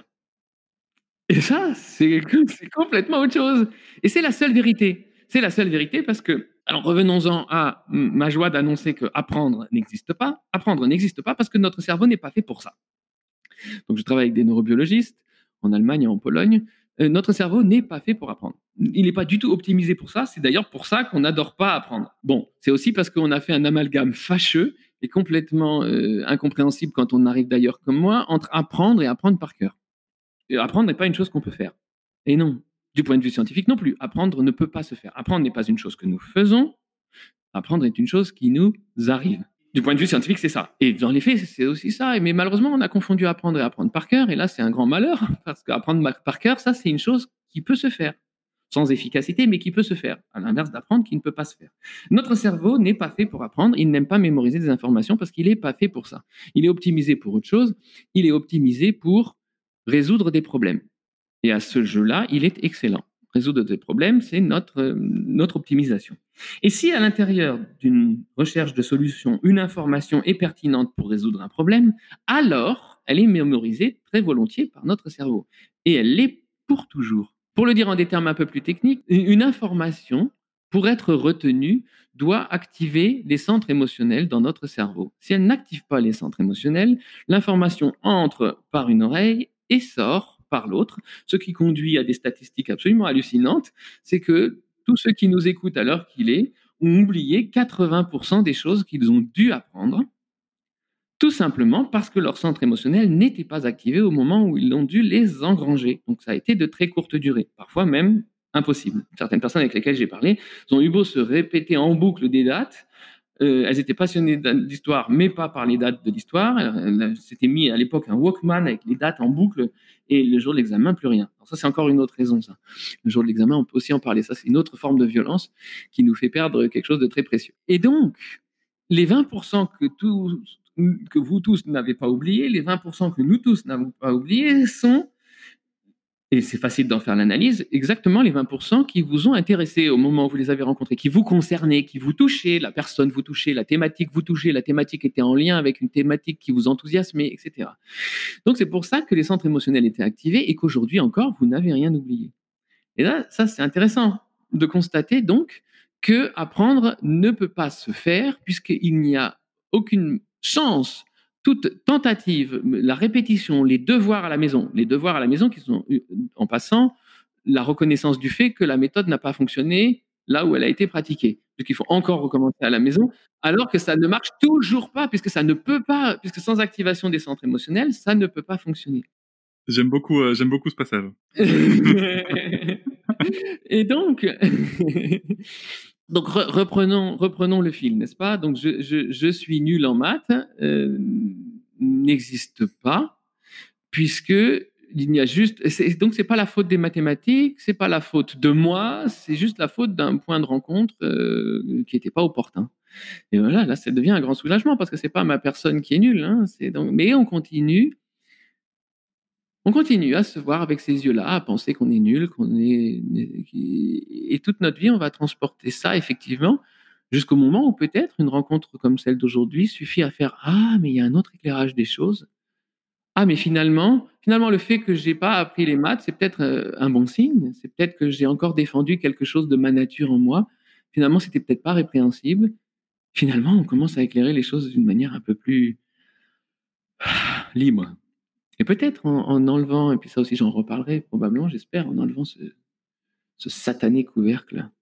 Et ça, c'est complètement autre chose. Et c'est la seule vérité. C'est la seule vérité parce que, alors revenons-en à ma joie d'annoncer que apprendre n'existe pas. Apprendre n'existe pas parce que notre cerveau n'est pas fait pour ça. Donc je travaille avec des neurobiologistes en Allemagne et en Pologne. Notre cerveau n'est pas fait pour apprendre. Il n'est pas du tout optimisé pour ça. C'est d'ailleurs pour ça qu'on n'adore pas apprendre. Bon, c'est aussi parce qu'on a fait un amalgame fâcheux et complètement incompréhensible quand on arrive d'ailleurs comme moi entre apprendre et apprendre par cœur. Apprendre n'est pas une chose qu'on peut faire. Et non, du point de vue scientifique non plus. Apprendre ne peut pas se faire. Apprendre n'est pas une chose que nous faisons. Apprendre est une chose qui nous arrive. Du point de vue scientifique, c'est ça. Et dans les faits, c'est aussi ça. Mais malheureusement, on a confondu apprendre et apprendre par cœur. Et là, c'est un grand malheur. Parce qu'apprendre par cœur, ça, c'est une chose qui peut se faire. Sans efficacité, mais qui peut se faire. À l'inverse d'apprendre, qui ne peut pas se faire. Notre cerveau n'est pas fait pour apprendre. Il n'aime pas mémoriser des informations parce qu'il n'est pas fait pour ça. Il est optimisé pour autre chose. Il est optimisé pour résoudre des problèmes. Et à ce jeu-là, il est excellent. Résoudre des problèmes, c'est notre optimisation. Et si à l'intérieur d'une recherche de solution, une information est pertinente pour résoudre un problème, alors elle est mémorisée très volontiers par notre cerveau. Et elle l'est pour toujours. Pour le dire en des termes un peu plus techniques, une information, pour être retenue, doit activer les centres émotionnels dans notre cerveau. Si elle n'active pas les centres émotionnels, l'information entre par une oreille et sort par l'autre, ce qui conduit à des statistiques absolument hallucinantes, c'est que tous ceux qui nous écoutent à l'heure qu'il est ont oublié 80% des choses qu'ils ont dû apprendre, tout simplement parce que leur centre émotionnel n'était pas activé au moment où ils ont dû les engranger. Donc ça a été de très courte durée, parfois même impossible. Certaines personnes avec lesquelles j'ai parlé ont eu beau se répéter en boucle des dates. Elles étaient passionnées d'histoire, mais pas par les dates de l'histoire. Elles s'étaient mis à l'époque un Walkman avec les dates en boucle, et le jour de l'examen, plus rien. Alors ça, c'est encore une autre raison, ça. Le jour de l'examen, on peut aussi en parler. Ça, c'est une autre forme de violence qui nous fait perdre quelque chose de très précieux. Et donc, les 20% que vous tous n'avez pas oubliés, les 20% que nous tous n'avons pas oubliés sont, et c'est facile d'en faire l'analyse, exactement les 20% qui vous ont intéressé au moment où vous les avez rencontrés, qui vous concernaient, qui vous touchaient, la personne vous touchait, la thématique vous touchait, la thématique était en lien avec une thématique qui vous enthousiasmait, etc. Donc c'est pour ça que les centres émotionnels étaient activés et qu'aujourd'hui encore, vous n'avez rien oublié. Et là, ça c'est intéressant de constater donc que apprendre ne peut pas se faire puisqu'il n'y a aucune chance. Toute tentative, la répétition, les devoirs à la maison qui sont, en passant, la reconnaissance du fait que la méthode n'a pas fonctionné là où elle a été pratiquée. Donc il faut encore recommencer à la maison, alors que ça ne marche toujours pas, puisque ça ne peut pas, puisque sans activation des centres émotionnels, ça ne peut pas fonctionner. J'aime beaucoup ce passage. Et donc, donc reprenons le fil, n'est-ce pas? Donc je suis nul en maths n'existe pas, puisque il y a juste. Donc c'est pas la faute des mathématiques, c'est pas la faute de moi, c'est juste la faute d'un point de rencontre qui n'était pas opportun. Et voilà, là ça devient un grand soulagement parce que c'est pas ma personne qui est nulle, hein, mais on continue. On continue à se voir avec ces yeux-là, à penser qu'on est nul, et toute notre vie, on va transporter ça, effectivement, jusqu'au moment où peut-être une rencontre comme celle d'aujourd'hui suffit à faire « Ah, mais il y a un autre éclairage des choses. Ah, mais finalement, le fait que j'ai pas appris les maths, c'est peut-être un bon signe. C'est peut-être que j'ai encore défendu quelque chose de ma nature en moi. Finalement, c'était peut-être pas répréhensible. Finalement, on commence à éclairer les choses d'une manière un peu plus libre. Et peut-être en enlevant, et puis ça aussi j'en reparlerai probablement, j'espère, en enlevant ce satané couvercle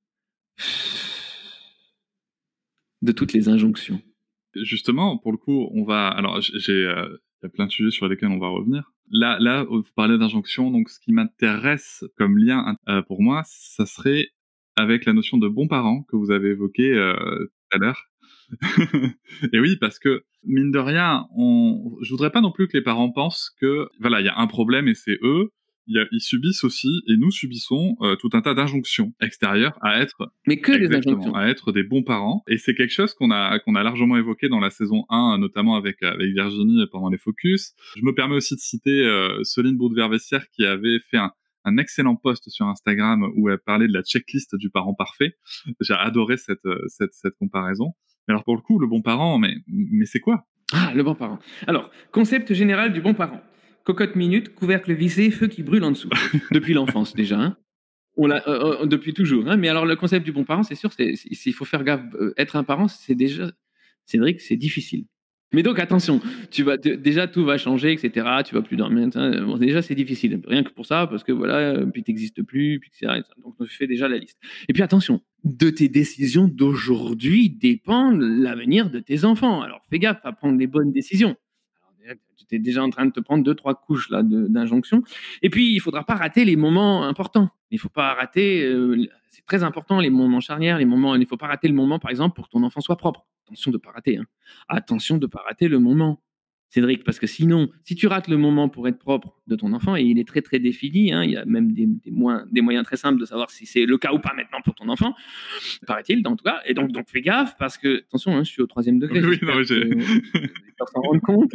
de toutes les injonctions. Justement, pour le coup, on va. Alors, il y a plein de sujets sur lesquels on va revenir. Là, vous parlez d'injonction, donc ce qui m'intéresse comme lien pour moi, ça serait avec la notion de bon parent que vous avez évoqué tout à l'heure. Et oui, parce que mine de rien, je voudrais pas non plus que les parents pensent que voilà, il y a un problème et c'est eux. Ils subissent aussi, et nous subissons tout un tas d'injonctions extérieures à être Mais que des injonctions. à être des bons parents. Et c'est quelque chose qu'on a largement évoqué dans la saison 1, notamment avec Virginie pendant les focus. Je me permets aussi de citer Soline Boudevervessière qui avait fait un excellent post sur Instagram où elle parlait de la checklist du parent parfait. J'ai adoré cette comparaison. Mais alors pour le coup, le bon parent, mais c'est quoi? Ah, le bon parent. Alors, concept général du bon parent. Cocotte minute, couvercle vissé, feu qui brûle en dessous. Depuis l'enfance déjà. Hein. On l'a depuis toujours. Hein. Mais alors, le concept du bon parent, c'est sûr, il faut faire gaffe. Être un parent, c'est déjà, Cédric, c'est difficile. Mais donc, attention, déjà, tout va changer, etc. Tu vas plus dormir. Bon, déjà, c'est difficile. Rien que pour ça, parce que voilà, puis tu n'existes plus, puis etc. Donc, on fait déjà la liste. Et puis, attention, de tes décisions d'aujourd'hui dépend l'avenir de tes enfants. Alors, fais gaffe à prendre les bonnes décisions. Tu es déjà en train de te prendre 2-3 couches là, d'injonction. Et puis, il ne faudra pas rater les moments importants. Il ne faut pas rater, c'est très important, les moments charnières, il ne faut pas rater le moment, par exemple, pour que ton enfant soit propre. Attention de ne pas rater. Hein. Attention de ne pas rater le moment. Cédric, parce que sinon, si tu rates le moment pour être propre de ton enfant, et il est très très défini, hein, il y a même des moyens très simples de savoir si c'est le cas ou pas maintenant pour ton enfant, paraît-il, en tout cas. Et donc fais gaffe, parce que, attention, hein, je suis au 3e degré. Oui, non, s'en rendre compte.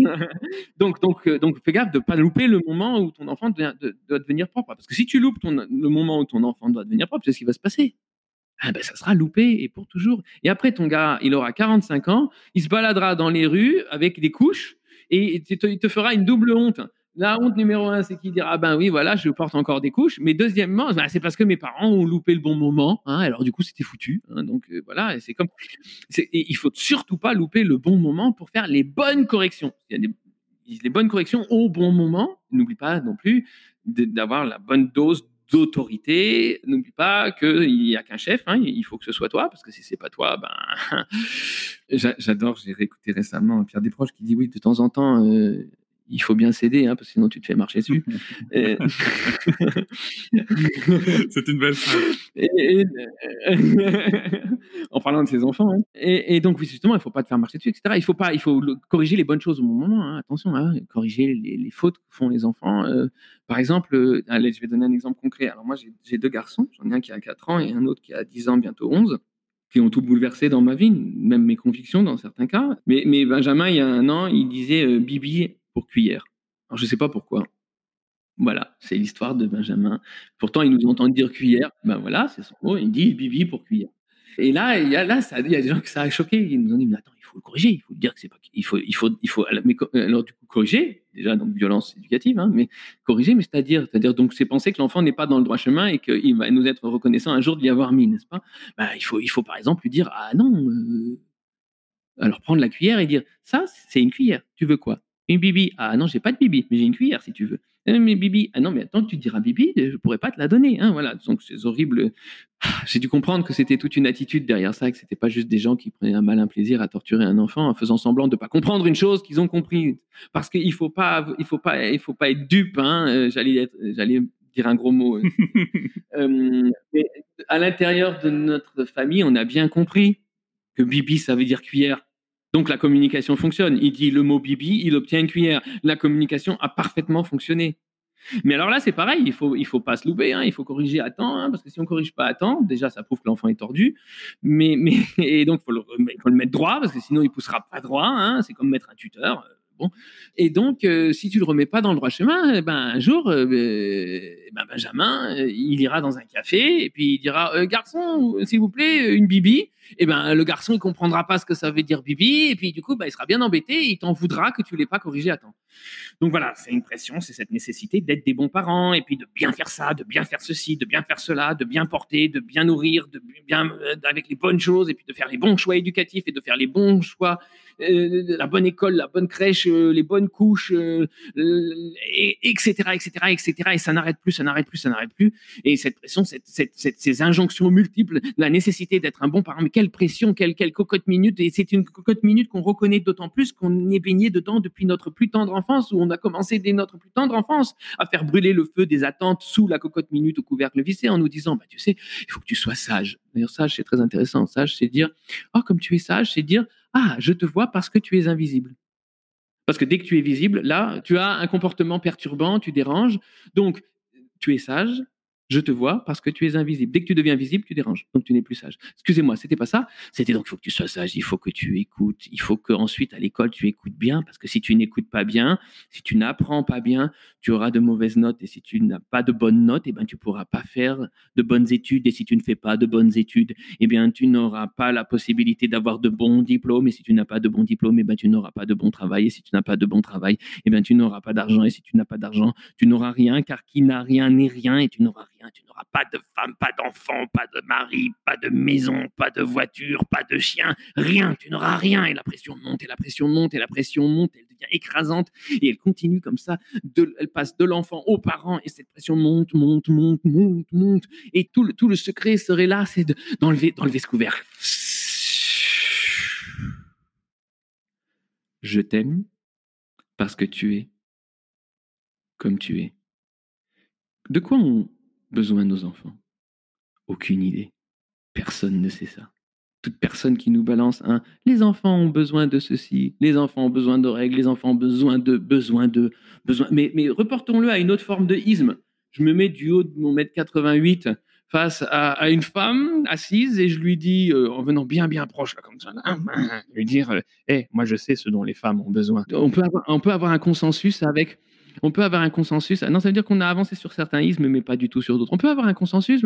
donc fais gaffe de ne pas louper le moment où ton enfant doit devenir propre. Parce que si tu loupes le moment où ton enfant doit devenir propre, c'est ce qui va se passer. Ah ben, ça sera loupé et pour toujours. Et après, ton gars, il aura 45 ans, il se baladera dans les rues avec des couches et il te fera une double honte. La honte numéro 1, c'est qu'il dira ah ben oui, voilà, je porte encore des couches. Mais deuxièmement, c'est parce que mes parents ont loupé le bon moment. Hein, alors du coup, c'était foutu. Hein, donc voilà, c'est comme. Il faut surtout pas louper le bon moment pour faire les bonnes corrections. Il y a les bonnes corrections au bon moment. N'oublie pas non plus d'avoir la bonne dose d'autorité. N'oublie pas qu'il n'y a qu'un chef, hein, il faut que ce soit toi, parce que si c'est pas toi, ben. J'adore, j'ai réécouté récemment Pierre Desproges qui dit oui, de temps en temps, il faut bien céder, hein, parce que sinon tu te fais marcher dessus. C'est une belle phrase. En parlant de ses enfants. Hein. Et donc, oui, justement, il ne faut pas te faire marcher dessus, etc. Il faut corriger les bonnes choses au bon moment. Hein. Attention, hein, corriger les fautes que font les enfants. Par exemple, allez, je vais donner un exemple concret. Alors, moi, j'ai 2 garçons. J'en ai un qui a 4 ans et un autre qui a 10 ans, bientôt 11, qui ont tout bouleversé dans ma vie, même mes convictions dans certains cas. Mais Benjamin, il y a 1 an, il disait bibi pour cuillère. Alors, je ne sais pas pourquoi. Voilà, c'est l'histoire de Benjamin. Pourtant, il nous entend dire cuillère. Ben voilà, c'est son mot. Il dit bibi pour cuillère. Et là, il y a des gens que ça a choqué. Ils nous ont dit, mais attends, il faut le corriger. Il faut dire que c'est pas. Il faut. Alors du coup, corriger. Déjà, donc violence éducative, hein, mais corriger, mais c'est-à-dire donc c'est penser que l'enfant n'est pas dans le droit chemin et qu'il va nous être reconnaissant un jour de l'y avoir mis, n'est-ce pas? Ben, il faut par exemple lui dire, ah non. Alors prendre la cuillère et dire, ça, c'est une cuillère. Tu veux quoi? Une bibi. Ah non, j'ai pas de bibi, mais j'ai une cuillère si tu veux. Mais bibi. Ah non, mais attends, tu diras bibi, je pourrais pas te la donner. Hein, voilà. Donc c'est horrible. J'ai dû comprendre que c'était toute une attitude derrière ça, que c'était pas juste des gens qui prenaient un malin plaisir à torturer un enfant en faisant semblant de pas comprendre une chose qu'ils ont compris. Parce qu'il faut pas être dupe. Hein. J'allais dire un gros mot. Mais à l'intérieur de notre famille, on a bien compris que bibi, ça veut dire cuillère. Donc la communication fonctionne. Il dit le mot bibi, il obtient une cuillère. La communication a parfaitement fonctionné. Mais alors là, c'est pareil, il faut pas se louper, hein, il faut corriger à temps, hein, parce que si on corrige pas à temps, déjà ça prouve que l'enfant est tordu, et donc faut le mettre droit, parce que sinon il poussera pas droit, hein, c'est comme mettre un tuteur. Bon. Et donc, si tu le remets pas dans le droit chemin, un jour, Benjamin, il ira dans un café et puis il dira garçon, s'il vous plaît, une bibi. Et le garçon, il comprendra pas ce que ça veut dire bibi et puis du coup, il sera bien embêté et il t'en voudra que tu l'aies pas corrigé à temps. Donc voilà, c'est une pression, c'est cette nécessité d'être des bons parents et puis de bien faire ça, de bien faire ceci, de bien faire cela, de bien porter, de bien nourrir, de bien avec les bonnes choses et puis de faire les bons choix éducatifs et de faire les bons choix, la bonne école, la bonne crèche, les bonnes couches, etc., etc., etc. Et ça n'arrête plus, ça n'arrête plus, ça n'arrête plus. Et cette pression, ces injonctions multiples, la nécessité d'être un bon parent, mais quelle pression, quelle cocotte minute. Et c'est une cocotte minute qu'on reconnaît d'autant plus qu'on est baigné dedans depuis notre plus tendre enfance, où on a commencé dès notre plus tendre enfance à faire brûler le feu des attentes sous la cocotte minute au couvercle vissé en nous disant, tu sais, il faut que tu sois sage. D'ailleurs, sage, c'est très intéressant. Sage, c'est dire, comme tu es sage, c'est dire, je te vois parce que tu es invisible. Parce que dès que tu es visible, là, tu as un comportement perturbant, tu déranges. Donc, tu es sage, je te vois parce que tu es invisible. Dès que tu deviens visible, tu déranges. Donc, tu n'es plus sage. Excusez-moi, c'était pas ça. C'était donc, il faut que tu sois sage, il faut que tu écoutes. Il faut qu'ensuite, à l'école, tu écoutes bien. Parce que si tu n'écoutes pas bien, si tu n'apprends pas bien, tu auras de mauvaises notes. Et si tu n'as pas de bonnes notes, tu pourras pas faire de bonnes études. Et si tu ne fais pas de bonnes études, tu n'auras pas la possibilité d'avoir de bons diplômes. Et si tu n'as pas de bons diplômes, tu n'auras pas de bon travail. Et si tu n'as pas de bon travail, tu n'auras pas d'argent. Et si tu n'as pas d'argent, tu n'auras rien, car qui n'a rien n'est rien. Et tu n'auras rien. Tu n'auras pas de femme, pas d'enfant, pas de mari, pas de maison, pas de voiture, pas de chien, rien. Tu n'auras rien. Et la pression monte, et la pression monte, et la pression monte. Elle devient écrasante. Et elle continue comme ça. Elle passe de l'enfant aux parents. Et cette pression monte, monte, monte, monte, monte. Et tout le secret serait là, c'est d'enlever ce couvercle. Je t'aime parce que tu es comme tu es. De quoi ont besoin nos enfants? Aucune idée. Personne ne sait ça. Toute personne qui nous balance les enfants ont besoin de ceci, les enfants ont besoin de règles, les enfants ont besoin de. Mais reportons-le à une autre forme de isme. Je me mets du haut de mon 1m88 face à une femme assise et je lui dis, en venant bien proche, là, comme ça, lui dire, moi je sais ce dont les femmes ont besoin. On peut avoir un consensus avec. On peut avoir un consensus. Non, ça veut dire qu'on a avancé sur certains ismes, mais pas du tout sur d'autres. On peut avoir un consensus,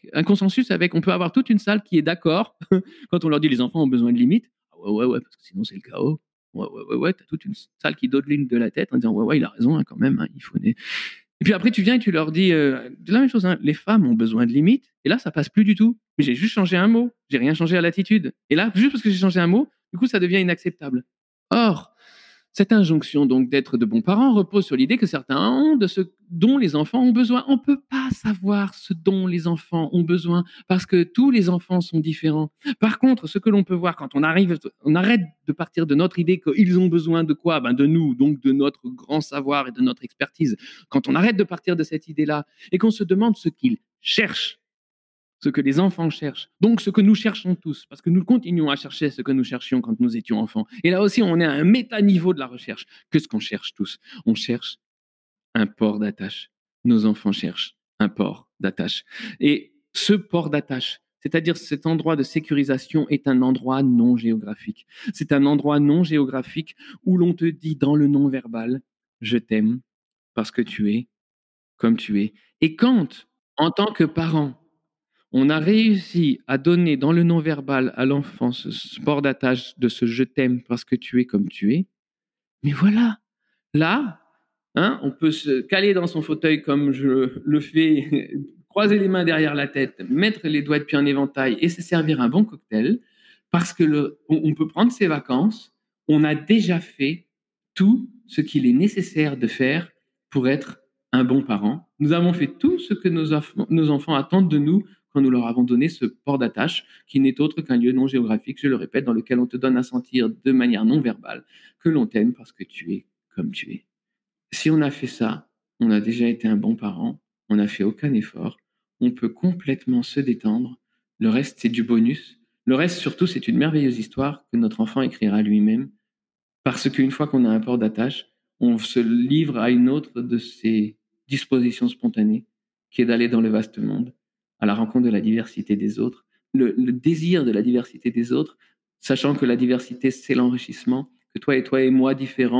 on peut avoir toute une salle qui est d'accord quand on leur dit les enfants ont besoin de limites. Ouais, parce que sinon c'est le chaos. Ouais, t'as toute une salle qui dodeline de la tête en disant ouais, il a raison quand même, il faut. Et puis après tu viens et tu leur dis la même chose. Les femmes ont besoin de limites. Et là ça passe plus du tout. Mais j'ai juste changé un mot. J'ai rien changé à l'attitude. Et là juste parce que j'ai changé un mot, du coup ça devient inacceptable. Or cette injonction donc d'être de bons parents repose sur l'idée que certains ont de ce dont les enfants ont besoin. On ne peut pas savoir ce dont les enfants ont besoin parce que tous les enfants sont différents. Par contre, ce que l'on peut voir quand on arrête de partir de notre idée qu'ils ont besoin de quoi ? De nous, donc de notre grand savoir et de notre expertise. Quand on arrête de partir de cette idée-là et qu'on se demande ce qu'ils cherchent, ce que les enfants cherchent, donc ce que nous cherchons tous, parce que nous continuons à chercher ce que nous cherchions quand nous étions enfants. Et là aussi, on est à un méta-niveau de la recherche. Qu'est-ce qu'on cherche tous ? On cherche un port d'attache. Nos enfants cherchent un port d'attache. Et ce port d'attache, c'est-à-dire cet endroit de sécurisation, est un endroit non géographique. C'est un endroit non géographique où l'on te dit dans le non-verbal « je t'aime parce que tu es comme tu es ». Et quand, en tant que parent, on a réussi à donner dans le non-verbal à l'enfant ce port d'attache de ce « je t'aime parce que tu es comme tu es », mais voilà, là, on peut se caler dans son fauteuil comme je le fais, croiser les mains derrière la tête, mettre les doigts de pied en éventail et se servir un bon cocktail, parce que on peut prendre ses vacances, on a déjà fait tout ce qu'il est nécessaire de faire pour être un bon parent. Nous avons fait tout ce que nos enfants attendent de nous quand nous leur avons donné ce port d'attache, qui n'est autre qu'un lieu non géographique, je le répète, dans lequel on te donne à sentir de manière non verbale que l'on t'aime parce que tu es comme tu es. Si on a fait ça, on a déjà été un bon parent, on n'a fait aucun effort, on peut complètement se détendre, le reste c'est du bonus, le reste surtout c'est une merveilleuse histoire que notre enfant écrira lui-même, parce qu'une fois qu'on a un port d'attache, on se livre à une autre de ses dispositions spontanées, qui est d'aller dans le vaste monde, à la rencontre de la diversité des autres, le désir de la diversité des autres, sachant que la diversité, c'est l'enrichissement, que toi et moi différents,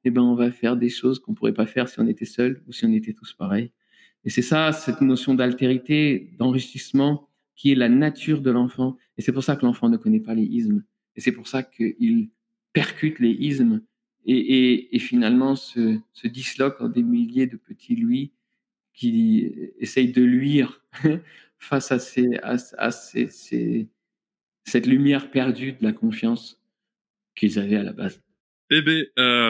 on va faire des choses qu'on pourrait pas faire si on était seul ou si on était tous pareils. Et c'est ça, cette notion d'altérité, d'enrichissement, qui est la nature de l'enfant. Et c'est pour ça que l'enfant ne connaît pas les ismes. Et c'est pour ça qu'il percute les ismes et finalement se disloque en des milliers de petits lui qui essayent de luire face à cette lumière perdue de la confiance qu'ils avaient à la base. Eh ben,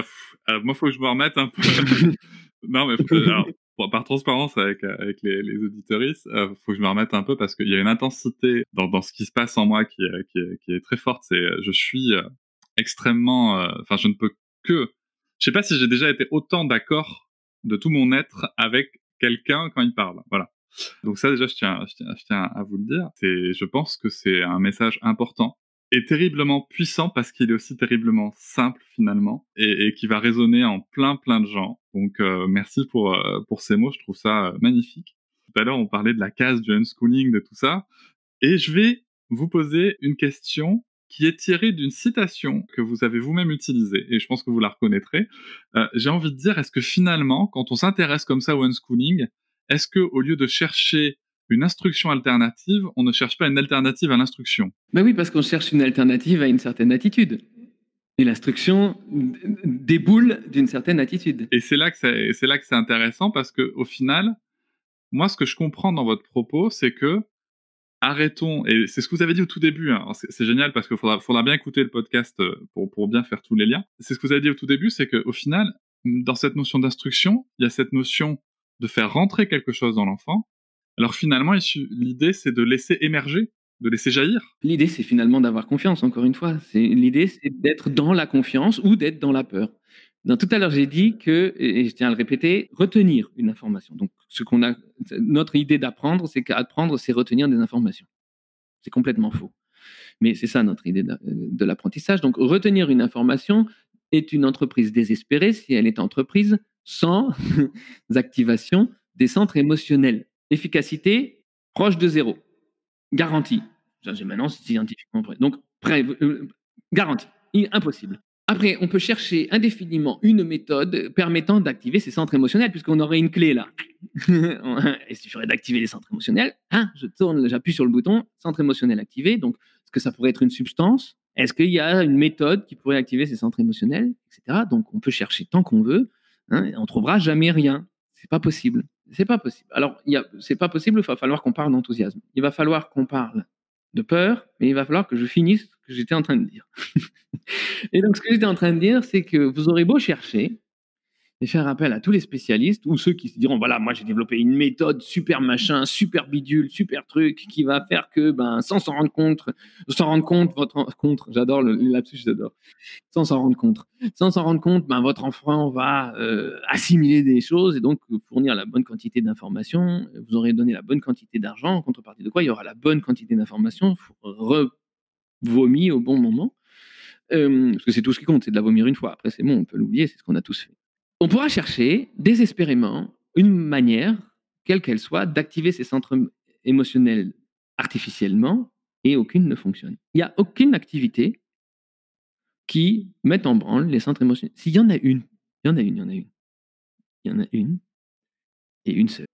moi, faut que je me remette un peu. Non, mais alors, par transparence avec les auditeuristes, faut que je me remette un peu parce qu'il y a une intensité dans ce qui se passe en moi qui est très forte. C'est, je suis extrêmement, enfin, je ne peux que, je sais pas si j'ai déjà été autant d'accord de tout mon être avec quelqu'un quand il parle. Voilà. Donc ça, déjà, je tiens à vous le dire. Je pense que c'est un message important et terriblement puissant parce qu'il est aussi terriblement simple finalement et qui va résonner en plein de gens. Donc merci pour ces mots, je trouve ça magnifique. Tout à l'heure, on parlait de la case du unschooling, de tout ça, et je vais vous poser une question qui est tirée d'une citation que vous avez vous-même utilisée, et je pense que vous la reconnaîtrez. J'ai envie de dire, est-ce que finalement, quand on s'intéresse comme ça au unschooling, est-ce que au lieu de chercher une instruction alternative, on ne cherche pas une alternative à l'instruction? Ben oui, parce qu'on cherche une alternative à une certaine attitude. Et l'instruction déboule d'une certaine attitude. Et c'est là que c'est intéressant parce que au final, moi, ce que je comprends dans votre propos, c'est que arrêtons, et c'est ce que vous avez dit au tout début, hein. C'est génial parce qu'il faudra bien écouter le podcast pour bien faire tous les liens. C'est ce que vous avez dit au tout début, c'est qu'au final, dans cette notion d'instruction, il y a cette notion de faire rentrer quelque chose dans l'enfant. Alors finalement, l'idée, c'est de laisser émerger, de laisser jaillir. L'idée, c'est finalement d'avoir confiance, encore une fois. L'idée, c'est d'être dans la confiance ou d'être dans la peur. Tout à l'heure, j'ai dit que, et je tiens à le répéter, retenir une information. Donc, notre idée d'apprendre, c'est qu'apprendre, c'est retenir des informations. C'est complètement faux. Mais c'est ça notre idée de l'apprentissage. Donc, retenir une information est une entreprise désespérée si elle est entreprise sans activation des centres émotionnels. Efficacité proche de zéro. Garantie. Maintenant, c'est scientifiquement prêt. Donc, garantie. Impossible. Après, on peut chercher indéfiniment une méthode permettant d'activer ces centres émotionnels, puisqu'on aurait une clé là. Il suffirait d'activer les centres émotionnels. J'appuie sur le bouton, centre émotionnel activé. Donc, est-ce que ça pourrait être une substance? Est-ce qu'il y a une méthode qui pourrait activer ces centres émotionnels, etc. Donc, on peut chercher tant qu'on veut, et on trouvera jamais rien. C'est pas possible. C'est pas possible. Alors, c'est pas possible, il va falloir qu'on parle d'enthousiasme. Il va falloir qu'on parle de peur, mais il va falloir que je finisse ce que j'étais en train de dire. Et donc, ce que j'étais en train de dire, c'est que vous aurez beau chercher et faire appel à tous les spécialistes ou ceux qui se diront, voilà, moi j'ai développé une méthode super machin, super bidule, super truc qui va faire que, sans s'en rendre compte, j'adore le lapsus, j'adore. Sans s'en rendre compte, votre enfant va assimiler des choses et donc fournir la bonne quantité d'informations. Vous aurez donné la bonne quantité d'argent, en contrepartie de quoi il y aura la bonne quantité d'informations revomies au bon moment. Parce que c'est tout ce qui compte, c'est de la vomir une fois. Après, c'est bon, on peut l'oublier, c'est ce qu'on a tous fait. On pourra chercher désespérément une manière, quelle qu'elle soit, d'activer ces centres émotionnels artificiellement et aucune ne fonctionne. Il n'y a aucune activité qui mette en branle les centres émotionnels. S'il y en a une, il y en a une et une seule.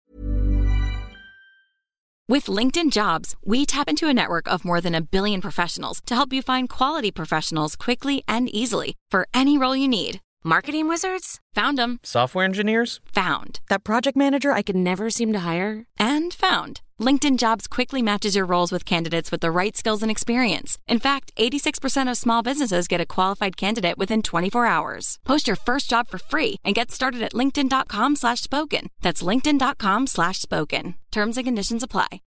With LinkedIn Jobs, we tap into a network of more than 1 billion professionals to help you find quality professionals quickly and easily for any role you need. Marketing wizards? Found them. Software engineers? Found. That project manager I could never seem to hire? And found. LinkedIn Jobs quickly matches your roles with candidates with the right skills and experience. In fact, 86% of small businesses get a qualified candidate within 24 hours. Post your first job for free and get started at linkedin.com/spoken. That's linkedin.com/spoken. Terms and conditions apply.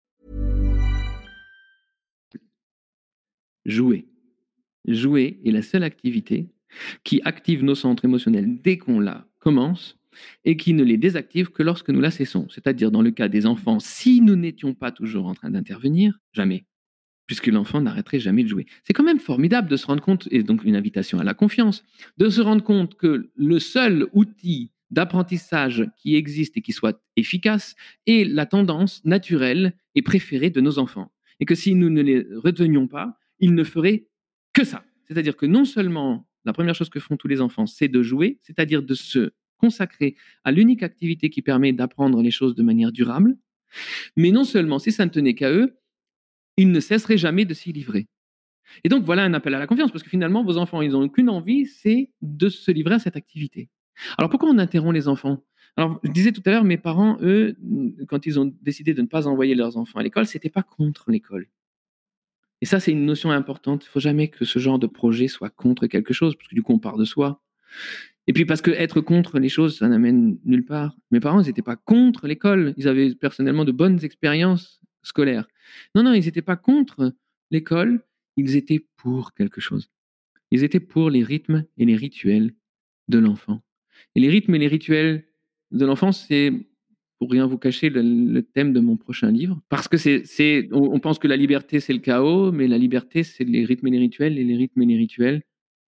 Jouer. Jouer est la seule activité qui active nos centres émotionnels dès qu'on la commence et qui ne les désactive que lorsque nous la cessons. C'est-à-dire, dans le cas des enfants, si nous n'étions pas toujours en train d'intervenir, jamais, puisque l'enfant n'arrêterait jamais de jouer. C'est quand même formidable de se rendre compte, et donc une invitation à la confiance, de se rendre compte que le seul outil d'apprentissage qui existe et qui soit efficace est la tendance naturelle et préférée de nos enfants. Et que si nous ne les retenions pas, ils ne feraient que ça. C'est-à-dire que non seulement la première chose que font tous les enfants, c'est de jouer, c'est-à-dire de se consacrer à l'unique activité qui permet d'apprendre les choses de manière durable. Mais non seulement, si ça ne tenait qu'à eux, ils ne cesseraient jamais de s'y livrer. Et donc, voilà un appel à la confiance, parce que finalement, vos enfants, ils n'ont qu'une envie, c'est de se livrer à cette activité. Alors, pourquoi on interrompt les enfants? Alors, je disais tout à l'heure, mes parents, eux, quand ils ont décidé de ne pas envoyer leurs enfants à l'école, c'était pas contre l'école. Et ça, c'est une notion importante. Il ne faut jamais que ce genre de projet soit contre quelque chose, parce que du coup, on part de soi. Et puis parce que être contre les choses, ça n'amène nulle part. Mes parents, ils n'étaient pas contre l'école. Ils avaient personnellement de bonnes expériences scolaires. Non, non, ils n'étaient pas contre l'école. Ils étaient pour quelque chose. Ils étaient pour les rythmes et les rituels de l'enfant. Et les rythmes et les rituels de l'enfant, c'est, pour rien vous cacher, le thème de mon prochain livre. Parce que on pense que la liberté, c'est le chaos, mais la liberté, c'est les rythmes et les rituels. Et les rythmes et les rituels,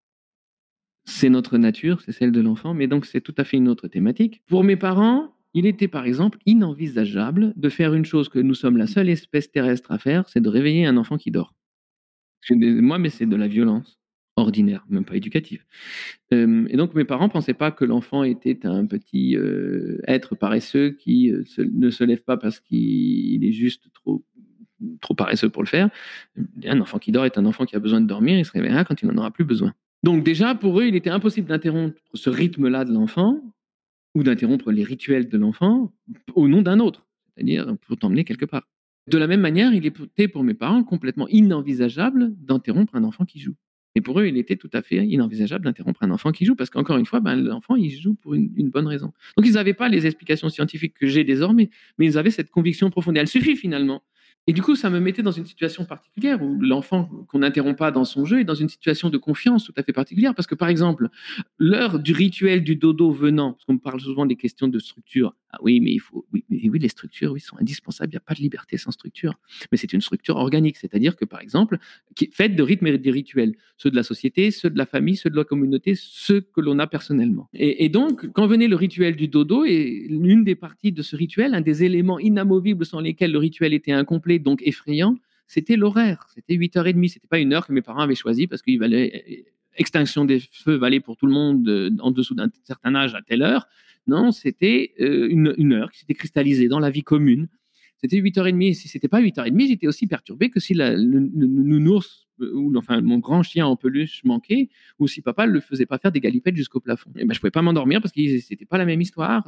c'est notre nature, c'est celle de l'enfant, mais donc c'est tout à fait une autre thématique. Pour mes parents, il était par exemple inenvisageable de faire une chose que nous sommes la seule espèce terrestre à faire, c'est de réveiller un enfant qui dort. Moi, mais c'est de la violence ordinaire, même pas éducative. Et donc mes parents pensaient pas que l'enfant était un petit être paresseux qui ne se lève pas parce qu'il est juste trop paresseux pour le faire. Un enfant qui dort est un enfant qui a besoin de dormir, il se réveillera quand il n'en aura plus besoin. Donc déjà, pour eux, il était impossible d'interrompre ce rythme-là de l'enfant ou d'interrompre les rituels de l'enfant au nom d'un autre, c'est-à-dire pour t'emmener quelque part. De la même manière, il était pour mes parents complètement inenvisageable d'interrompre un enfant qui joue. Et pour eux, il était tout à fait inenvisageable d'interrompre un enfant qui joue parce qu'encore une fois, l'enfant, il joue pour une bonne raison. Donc ils n'avaient pas les explications scientifiques que j'ai désormais, mais ils avaient cette conviction profonde. Et elle suffit finalement. Et du coup, ça me mettait dans une situation particulière où l'enfant qu'on n'interrompt pas dans son jeu est dans une situation de confiance tout à fait particulière. Parce que, par exemple, l'heure du rituel du dodo venant, parce qu'on me parle souvent des questions de structure. Ah oui, mais oui, les structures, oui, sont indispensables. Il n'y a pas de liberté sans structure. Mais c'est une structure organique, c'est-à-dire que, par exemple, qui est faite de rythmes et de rituels, ceux de la société, ceux de la famille, ceux de la communauté, ceux que l'on a personnellement. Et donc, quand venait le rituel du dodo, et l'une des parties de ce rituel, un des éléments inamovibles sans lesquels le rituel était incomplet, donc effrayant, c'était l'horaire. C'était 8h30. C'était pas une heure que mes parents avaient choisie parce qu'il valait extinction des feux valait pour tout le monde en dessous d'un certain âge à telle heure. Non, c'était une heure qui s'était cristallisée dans la vie commune. C'était 8h30. Et si c'était pas 8h30, j'étais aussi perturbé que si le nounours ou enfin mon grand chien en peluche manquait, ou si papa ne le faisait pas faire des galipettes jusqu'au plafond. Et ben, je pouvais pas m'endormir parce que c'était pas la même histoire,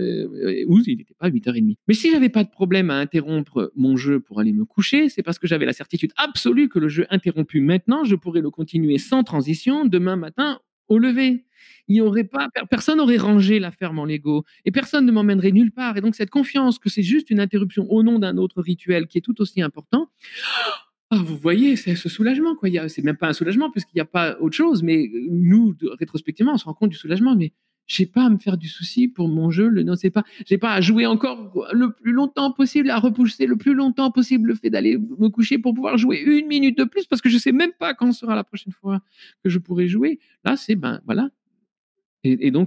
ou il n'était pas 8h30. Mais si j'avais pas de problème à interrompre mon jeu pour aller me coucher, c'est parce que j'avais la certitude absolue que le jeu interrompu maintenant, je pourrais le continuer sans transition demain matin au lever. Il y aurait pas, personne n'aurait rangé la ferme en Lego et personne ne m'emmènerait nulle part. Et donc cette confiance que c'est juste une interruption au nom d'un autre rituel qui est tout aussi important. Ah, vous voyez, c'est ce soulagement, quoi. C'est même pas un soulagement puisqu'il n'y a pas autre chose, mais nous, rétrospectivement, on se rend compte du soulagement. Mais j'ai pas à me faire du souci pour mon jeu. J'ai pas à jouer encore le plus longtemps possible, à repousser le plus longtemps possible le fait d'aller me coucher pour pouvoir jouer 1 minute de plus parce que je sais même pas quand sera la prochaine fois que je pourrai jouer. Là, c'est voilà. Et donc,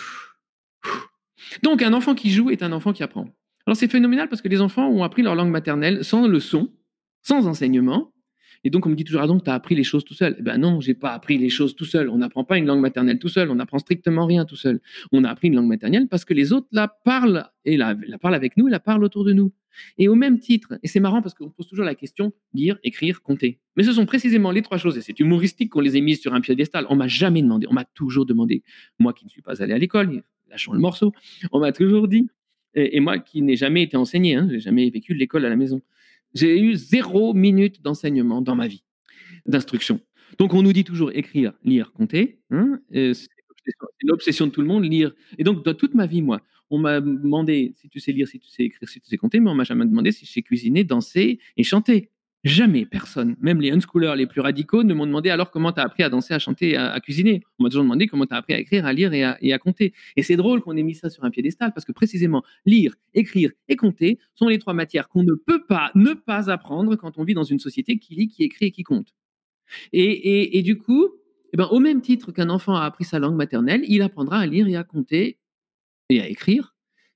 un enfant qui joue est un enfant qui apprend. Alors c'est phénoménal parce que les enfants ont appris leur langue maternelle sans leçon, sans enseignement. Et donc on me dit toujours, ah donc tu as appris les choses tout seul. Eh ben non, j'ai pas appris les choses tout seul. On n'apprend pas une langue maternelle tout seul. On n'apprend strictement rien tout seul. On a appris une langue maternelle parce que les autres la parlent et la parlent avec nous et la parlent autour de nous. Et au même titre, et c'est marrant parce qu'on pose toujours la question lire, écrire, compter. Mais ce sont précisément les trois choses, et c'est humoristique qu'on les ait mises sur un piédestal. On m'a jamais demandé, on m'a toujours demandé, moi qui ne suis pas allé à l'école, lâchons le morceau, on m'a toujours dit, et moi qui n'ai jamais été enseigné, j'ai jamais vécu de l'école à la maison, j'ai eu 0 minute d'enseignement dans ma vie, d'instruction. Donc on nous dit toujours écrire, lire, compter. C'est l'obsession de tout le monde, lire. Et donc dans toute ma vie, moi, on m'a demandé si tu sais lire, si tu sais écrire, si tu sais compter, mais on m'a jamais demandé si je sais cuisiner, danser et chanter. Jamais personne, même les unschoolers les plus radicaux, ne m'ont demandé alors comment tu as appris à danser, à chanter, à cuisiner. On m'a toujours demandé comment tu as appris à écrire, à lire et à compter. Et c'est drôle qu'on ait mis ça sur un piédestal parce que précisément, lire, écrire et compter sont les trois matières qu'on ne peut pas ne pas apprendre quand on vit dans une société qui lit, qui écrit et qui compte. Et du coup, au même titre qu'un enfant a appris sa langue maternelle, il apprendra à lire et à compter et à écrire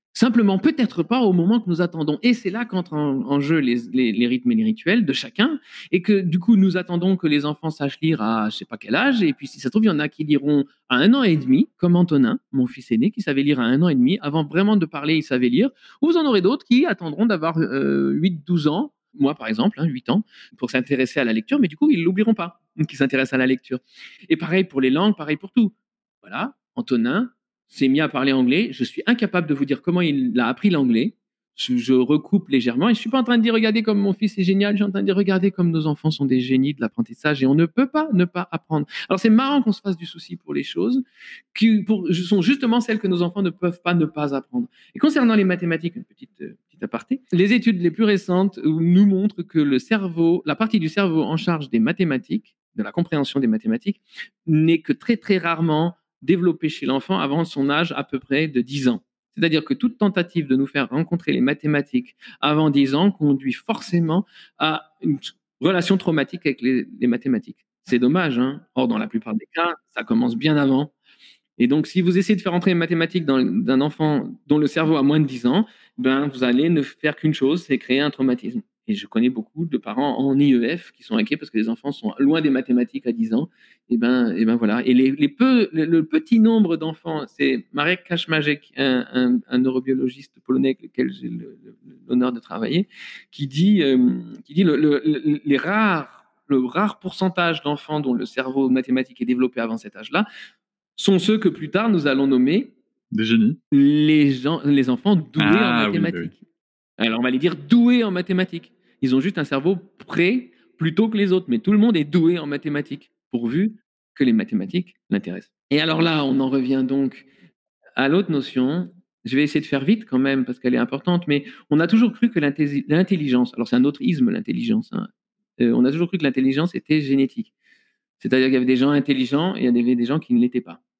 Simplement, peut-être pas au moment que nous attendons. Et c'est là qu'entrent en jeu les rythmes et les rituels de chacun, et que du coup, nous attendons que les enfants sachent lire à je sais pas quel âge, et puis si ça se trouve, il y en a qui liront à 1 an et demi, comme Antonin, mon fils aîné, qui savait lire à 1 an et demi. Avant vraiment de parler, il savait lire. Ou vous en aurez d'autres qui attendront d'avoir 8-12 ans, moi par exemple, 8 ans, pour s'intéresser à la lecture, mais du coup, ils l'oublieront pas, qui s'intéressent à la lecture. Et pareil pour les langues, pareil pour tout. Voilà, Antonin s'est mis à parler anglais. Je suis incapable de vous dire comment il a appris l'anglais. Je recoupe légèrement et je suis pas en train de dire regardez comme mon fils est génial. Je suis en train de dire regardez comme nos enfants sont des génies de l'apprentissage et on ne peut pas ne pas apprendre. Alors c'est marrant qu'on se fasse du souci pour les choses qui sont justement celles que nos enfants ne peuvent pas ne pas apprendre. Et concernant les mathématiques, une petite aparté, les études les plus récentes nous montrent que le cerveau, la partie du cerveau en charge des mathématiques, de la compréhension des mathématiques, n'est que très très rarement développée chez l'enfant avant son âge à peu près de 10 ans. C'est-à-dire que toute tentative de nous faire rencontrer les mathématiques avant 10 ans conduit forcément à une relation traumatique avec les mathématiques. C'est dommage, hein. Or, dans la plupart des cas, ça commence bien avant. Et donc, si vous essayez de faire entrer les mathématiques d'un enfant dont le cerveau a moins de 10 ans, ben, vous allez ne faire qu'une chose, c'est créer un traumatisme. Et je connais beaucoup de parents en IEF qui sont inquiets parce que les enfants sont loin des mathématiques à 10 ans. Et ben voilà. Et le petit nombre d'enfants, c'est Marek Kaczmarek, un neurobiologiste polonais avec lequel j'ai l'honneur de travailler, qui dit le rare pourcentage d'enfants dont le cerveau mathématique est développé avant cet âge-là sont ceux que plus tard nous allons nommer des génies, les enfants doués en mathématiques. Oui. Alors on va les dire doués en mathématiques. Ils ont juste un cerveau prêt plutôt que les autres, mais tout le monde est doué en mathématiques, pourvu que les mathématiques l'intéressent. Et alors là, on en revient donc à l'autre notion. Je vais essayer de faire vite quand même parce qu'elle est importante, mais on a toujours cru que l'intelligence, alors c'est un autre isme l'intelligence, hein, on a toujours cru que l'intelligence était génétique. C'est-à-dire qu'il y avait des gens intelligents et il y avait des gens qui ne l'étaient pas.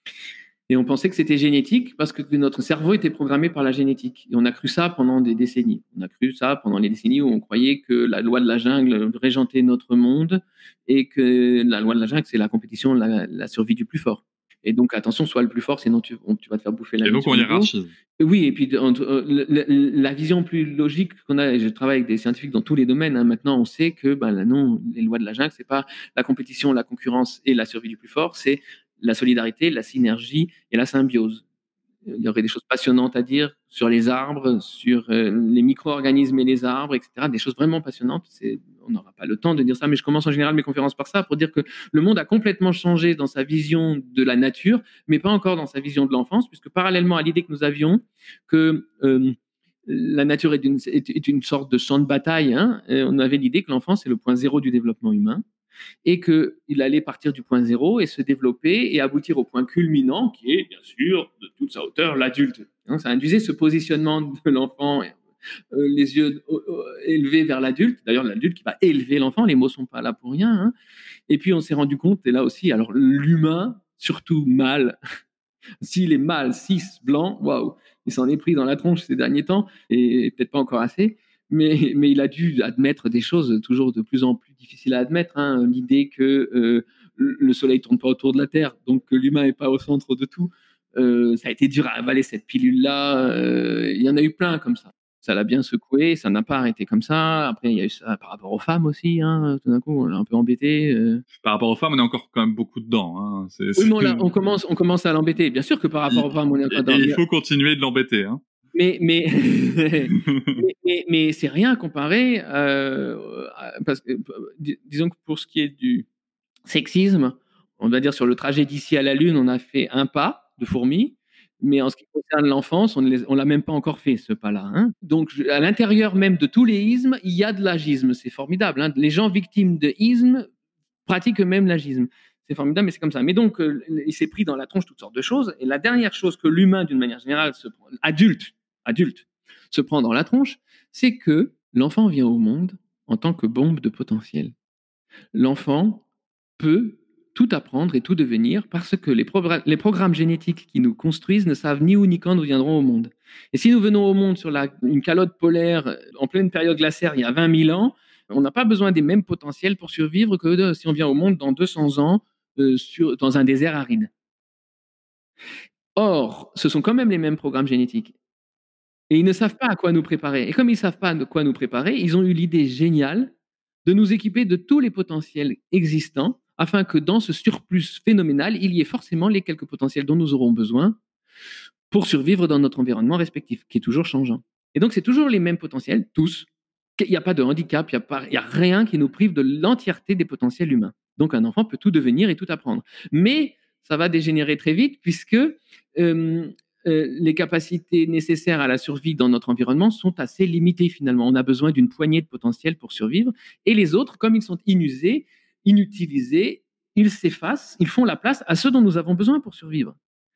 Et on pensait que c'était génétique parce que notre cerveau était programmé par la génétique. Et on a cru ça pendant des décennies. On a cru ça pendant les décennies où on croyait que la loi de la jungle régentait notre monde et que la loi de la jungle, c'est la compétition, la survie du plus fort. Et donc, attention, sois le plus fort, sinon tu vas te faire bouffer la vie. Et donc, on hiérarchise. Oui, et puis la vision plus logique qu'on a, et je travaille avec des scientifiques dans tous les domaines, hein, maintenant on sait que non, les lois de la jungle, c'est pas la compétition, la concurrence et la survie du plus fort, c'est la solidarité, la synergie et la symbiose. Il y aurait des choses passionnantes à dire sur les arbres, sur les micro-organismes et les arbres, etc. Des choses vraiment passionnantes. On n'aura pas le temps de dire ça, mais je commence en général mes conférences par ça, pour dire que le monde a complètement changé dans sa vision de la nature, mais pas encore dans sa vision de l'enfance, puisque parallèlement à l'idée que nous avions que la nature est une sorte de champ de bataille, hein, on avait l'idée que l'enfance est le point zéro du développement humain, et qu'il allait partir du point zéro et se développer et aboutir au point culminant qui est, bien sûr, de toute sa hauteur, l'adulte. Donc, ça induisait ce positionnement de l'enfant, les yeux élevés vers l'adulte. D'ailleurs, l'adulte qui va élever l'enfant, les mots ne sont pas là pour rien. Hein. Et puis, on s'est rendu compte, et là aussi, alors l'humain, surtout mâle, s'il est mâle, cis, blanc, waouh, il s'en est pris dans la tronche ces derniers temps, et peut-être pas encore assez. Mais il a dû admettre des choses toujours de plus en plus difficiles à admettre. Hein. L'idée que le Soleil ne tourne pas autour de la Terre, donc que l'humain n'est pas au centre de tout. Ça a été dur à avaler cette pilule-là. Il y en a eu plein comme ça. Ça l'a bien secoué, ça n'a pas arrêté comme ça. Après, il y a eu ça par rapport aux femmes aussi. Hein. Tout d'un coup, on l'a un peu embêté. Par rapport aux femmes, on est encore quand même beaucoup dedans. Hein. Oui, mais on commence à l'embêter. Bien sûr que par rapport aux femmes, on est encore dedans. Et il faut continuer de l'embêter. Hein. Mais c'est rien comparé, parce que, disons que pour ce qui est du sexisme, on va dire sur le trajet d'ici à la Lune, on a fait un pas de fourmi, mais en ce qui concerne l'enfance, on l'a même pas encore fait, ce pas-là. Hein. Donc, à l'intérieur même de tous les ismes, il y a de l'agisme, c'est formidable. Hein. Les gens victimes de ismes pratiquent eux-mêmes l'agisme. C'est formidable, mais c'est comme ça. Mais donc, il s'est pris dans la tronche toutes sortes de choses. Et la dernière chose que l'humain, d'une manière générale, adulte, se prend dans la tronche, c'est que l'enfant vient au monde en tant que bombe de potentiel. L'enfant peut tout apprendre et tout devenir parce que les programmes génétiques qui nous construisent ne savent ni où ni quand nous viendrons au monde. Et si nous venons au monde sur une calotte polaire en pleine période glaciaire il y a 20 000 ans, on n'a pas besoin des mêmes potentiels pour survivre que si on vient au monde dans 200 ans dans un désert aride. Or, ce sont quand même les mêmes programmes génétiques. Et ils ne savent pas à quoi nous préparer. Et comme ils ne savent pas à quoi nous préparer, ils ont eu l'idée géniale de nous équiper de tous les potentiels existants afin que dans ce surplus phénoménal, il y ait forcément les quelques potentiels dont nous aurons besoin pour survivre dans notre environnement respectif, qui est toujours changeant. Et donc, c'est toujours les mêmes potentiels, tous. Il n'y a pas de handicap, il n'y a rien qui nous prive de l'entièreté des potentiels humains. Donc, un enfant peut tout devenir et tout apprendre. Mais ça va dégénérer très vite puisque les capacités nécessaires à la survie dans notre environnement sont assez limitées finalement. On a besoin d'une poignée de potentiels pour survivre. Et les autres, comme ils sont inusés, inutilisés, ils s'effacent, ils font la place à ceux dont nous avons besoin pour survivre.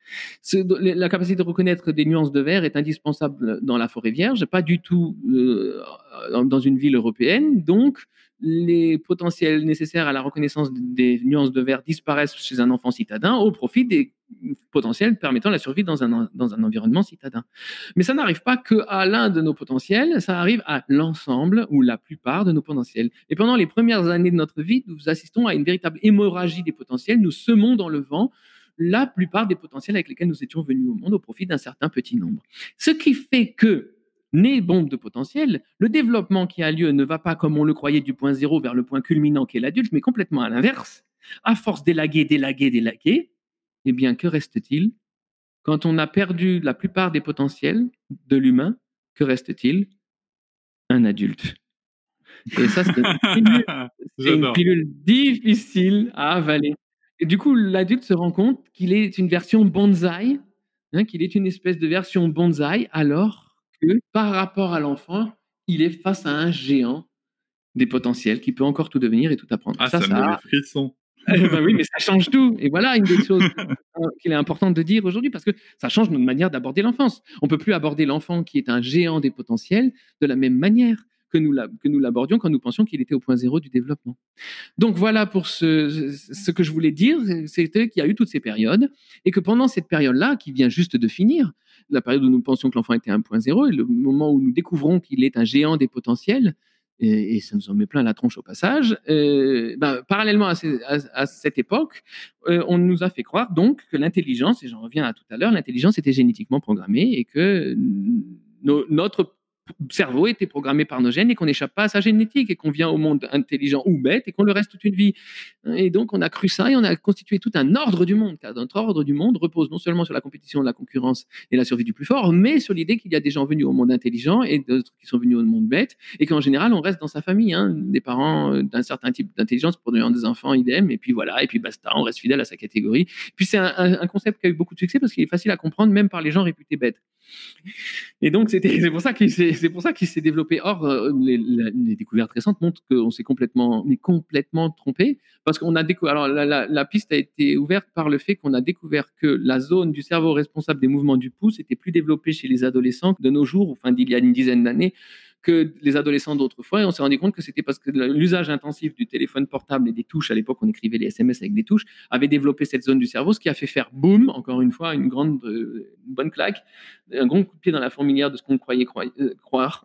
La capacité de reconnaître des nuances de vert est indispensable dans la forêt vierge, pas du tout dans une ville européenne. Donc, les potentiels nécessaires à la reconnaissance des nuances de vert disparaissent chez un enfant citadin au profit des potentiels permettant la survie dans un environnement citadin. Mais ça n'arrive pas qu'à l'un de nos potentiels, ça arrive à l'ensemble ou la plupart de nos potentiels. Et pendant les premières années de notre vie, nous assistons à une véritable hémorragie des potentiels. Nous semons dans le vent la plupart des potentiels avec lesquels nous étions venus au monde au profit d'un certain petit nombre. Ce qui fait que, né bombe de potentiel, le développement qui a lieu ne va pas comme on le croyait du point zéro vers le point culminant qui est l'adulte, mais complètement à l'inverse. À force d'élaguer, eh bien, que reste-t-il? Quand on a perdu la plupart des potentiels de l'humain, que reste-t-il? Un adulte. Et ça, c'est une pilule difficile à avaler. Et du coup, l'adulte se rend compte qu'il est une version bonsaï, qu'il est une espèce de version bonsaï, alors que par rapport à l'enfant, il est face à un géant des potentiels qui peut encore tout devenir et tout apprendre. Ah, ça me donne des frissons. Ben oui, mais ça change tout. Et voilà une des choses qu'il est important de dire aujourd'hui, parce que ça change notre manière d'aborder l'enfance. On ne peut plus aborder l'enfant qui est un géant des potentiels de la même manière que nous l'abordions quand nous pensions qu'il était au point zéro du développement. Donc voilà pour ce que je voulais dire, c'était qu'il y a eu toutes ces périodes et que pendant cette période-là, qui vient juste de finir, la période où nous pensions que l'enfant était 1.0 et le moment où nous découvrons qu'il est un géant des potentiels, et ça nous en met plein la tronche au passage, parallèlement à cette époque, on nous a fait croire donc que l'intelligence, et j'en reviens à tout à l'heure, l'intelligence était génétiquement programmée et que notre cerveau était programmé par nos gènes et qu'on n'échappe pas à sa génétique et qu'on vient au monde intelligent ou bête et qu'on le reste toute une vie. Et donc, on a cru ça et on a constitué tout un ordre du monde, car notre ordre du monde repose non seulement sur la compétition, la concurrence et la survie du plus fort, mais sur l'idée qu'il y a des gens venus au monde intelligent et d'autres qui sont venus au monde bête et qu'en général, on reste dans sa famille. Des parents d'un certain type d'intelligence produisant des enfants idem et puis voilà, et puis basta, on reste fidèle à sa catégorie. Puis c'est un concept qui a eu beaucoup de succès parce qu'il est facile à comprendre même par les gens réputés bêtes. Et donc, c'est pour ça qu'il s'est développé. Or, les découvertes récentes montrent qu'on s'est complètement trompé, parce qu'on a découvert. Alors, la piste a été ouverte par le fait qu'on a découvert que la zone du cerveau responsable des mouvements du pouce était plus développée chez les adolescents de nos jours, enfin d'il y a une dizaine d'années, que les adolescents d'autrefois, et on s'est rendu compte que c'était parce que l'usage intensif du téléphone portable et des touches, à l'époque on écrivait les SMS avec des touches, avait développé cette zone du cerveau, ce qui a fait faire boum, encore une fois, une bonne claque, un grand coup de pied dans la fourmilière de ce qu'on croyait croire.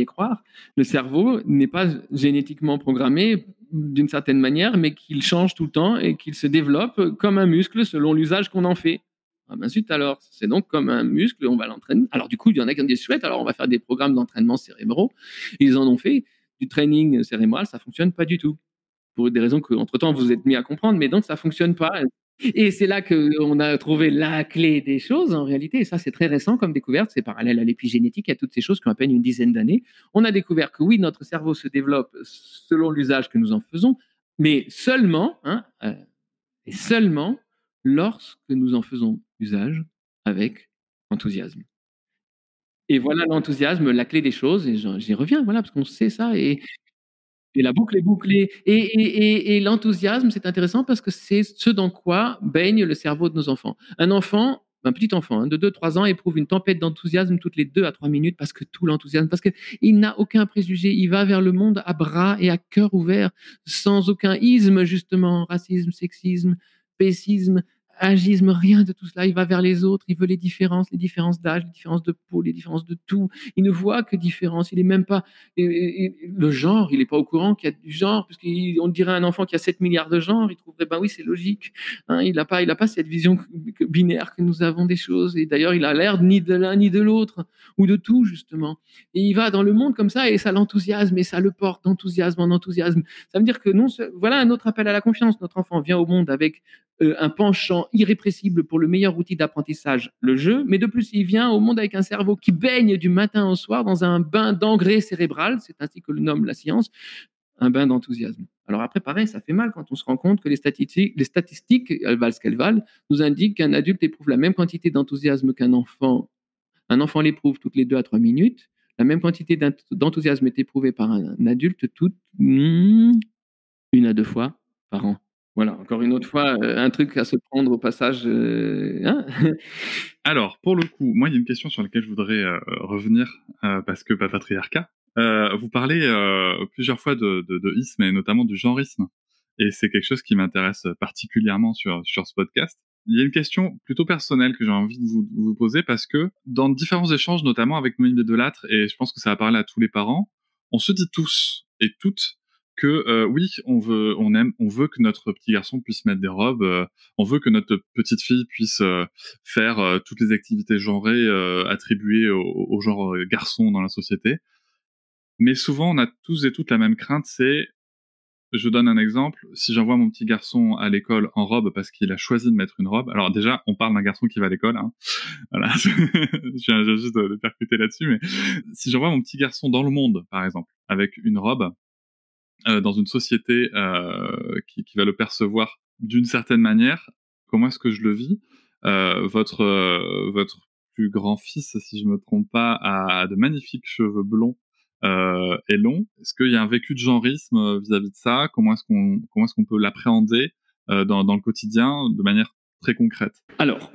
Le cerveau n'est pas génétiquement programmé d'une certaine manière, mais qu'il change tout le temps et qu'il se développe comme un muscle selon l'usage qu'on en fait. Ah ben zut alors, c'est donc comme un muscle, on va l'entraîner. Alors du coup, il y en a qui ont dit chouette, alors on va faire des programmes d'entraînement cérébraux. Ils en ont fait du training cérébral, ça fonctionne pas du tout. Pour des raisons qu'entre-temps vous êtes mis à comprendre, mais donc ça fonctionne pas. Et c'est là qu'on a trouvé la clé des choses en réalité, et ça c'est très récent comme découverte, c'est parallèle à l'épigénétique, à toutes ces choses qui ont à peine une dizaine d'années. On a découvert que oui, notre cerveau se développe selon l'usage que nous en faisons, mais seulement, et seulement lorsque nous en faisons usage avec enthousiasme. Et voilà l'enthousiasme, la clé des choses, et j'y reviens, voilà, parce qu'on sait ça, et la boucle est bouclée. Et l'enthousiasme, c'est intéressant parce que c'est ce dans quoi baigne le cerveau de nos enfants. Un petit enfant de 2-3 ans éprouve une tempête d'enthousiasme toutes les 2 à 3 minutes parce que tout l'enthousiasme, parce qu'il n'a aucun préjugé, il va vers le monde à bras et à cœur ouvert, sans aucun isme justement, racisme, sexisme, spécisme, agisme, rien de tout cela. Il va vers les autres, il veut les différences d'âge, les différences de peau, les différences de tout. Il ne voit que différence. Il est même pas le genre. Il n'est pas au courant qu'il y a du genre, puisqu'on dirait à un enfant qu'il y a 7 milliards de genres. Il trouverait ben oui, c'est logique. Hein, il n'a pas cette vision binaire que nous avons des choses. Et d'ailleurs, il a l'air ni de l'un ni de l'autre ou de tout justement. Et il va dans le monde comme ça et ça l'enthousiasme et ça le porte d'enthousiasme en enthousiasme. Ça veut dire que voilà un autre appel à la confiance. Notre enfant vient au monde avec un penchant irrépressible pour le meilleur outil d'apprentissage, le jeu, mais de plus, il vient au monde avec un cerveau qui baigne du matin au soir dans un bain d'engrais cérébral, c'est ainsi que le nomme la science, un bain d'enthousiasme. Alors après, pareil, ça fait mal quand on se rend compte que les statistiques, elles valent ce qu'elles valent, nous indiquent qu'un adulte éprouve la même quantité d'enthousiasme qu'un enfant. Un enfant l'éprouve toutes les 2 à 3 minutes. La même quantité d'enthousiasme est éprouvée par un adulte toutes 1 à 2 fois par an. Voilà, encore une autre fois, un truc à se prendre au passage. Hein. Alors, pour le coup, moi, il y a une question sur laquelle je voudrais revenir, parce que patriarcat. Vous parlez plusieurs fois de isme et notamment du genrisme. Et c'est quelque chose qui m'intéresse particulièrement sur ce podcast. Il y a une question plutôt personnelle que j'ai envie de vous poser parce que dans différents échanges, notamment avec Noémie Delattre, et je pense que ça va parler à tous les parents, on se dit tous et toutes que oui, on veut que notre petit garçon puisse mettre des robes, on veut que notre petite fille puisse faire toutes les activités genrées attribuées au genre garçon dans la société. Mais souvent, on a tous et toutes la même crainte, c'est, je donne un exemple, si j'envoie mon petit garçon à l'école en robe parce qu'il a choisi de mettre une robe, alors déjà, on parle d'un garçon qui va à l'école, hein. Voilà, je viens juste de percuter là-dessus, mais si j'envoie mon petit garçon dans le monde, par exemple, avec une robe, dans une société qui va le percevoir d'une certaine manière, comment est-ce que je le vis? Votre plus grand-fils, si je me trompe pas, a de magnifiques cheveux blonds et longs. Est-ce qu'il y a un vécu de genrisme vis-à-vis de ça? Comment est-ce qu'on peut l'appréhender dans le quotidien de manière très concrète? Alors,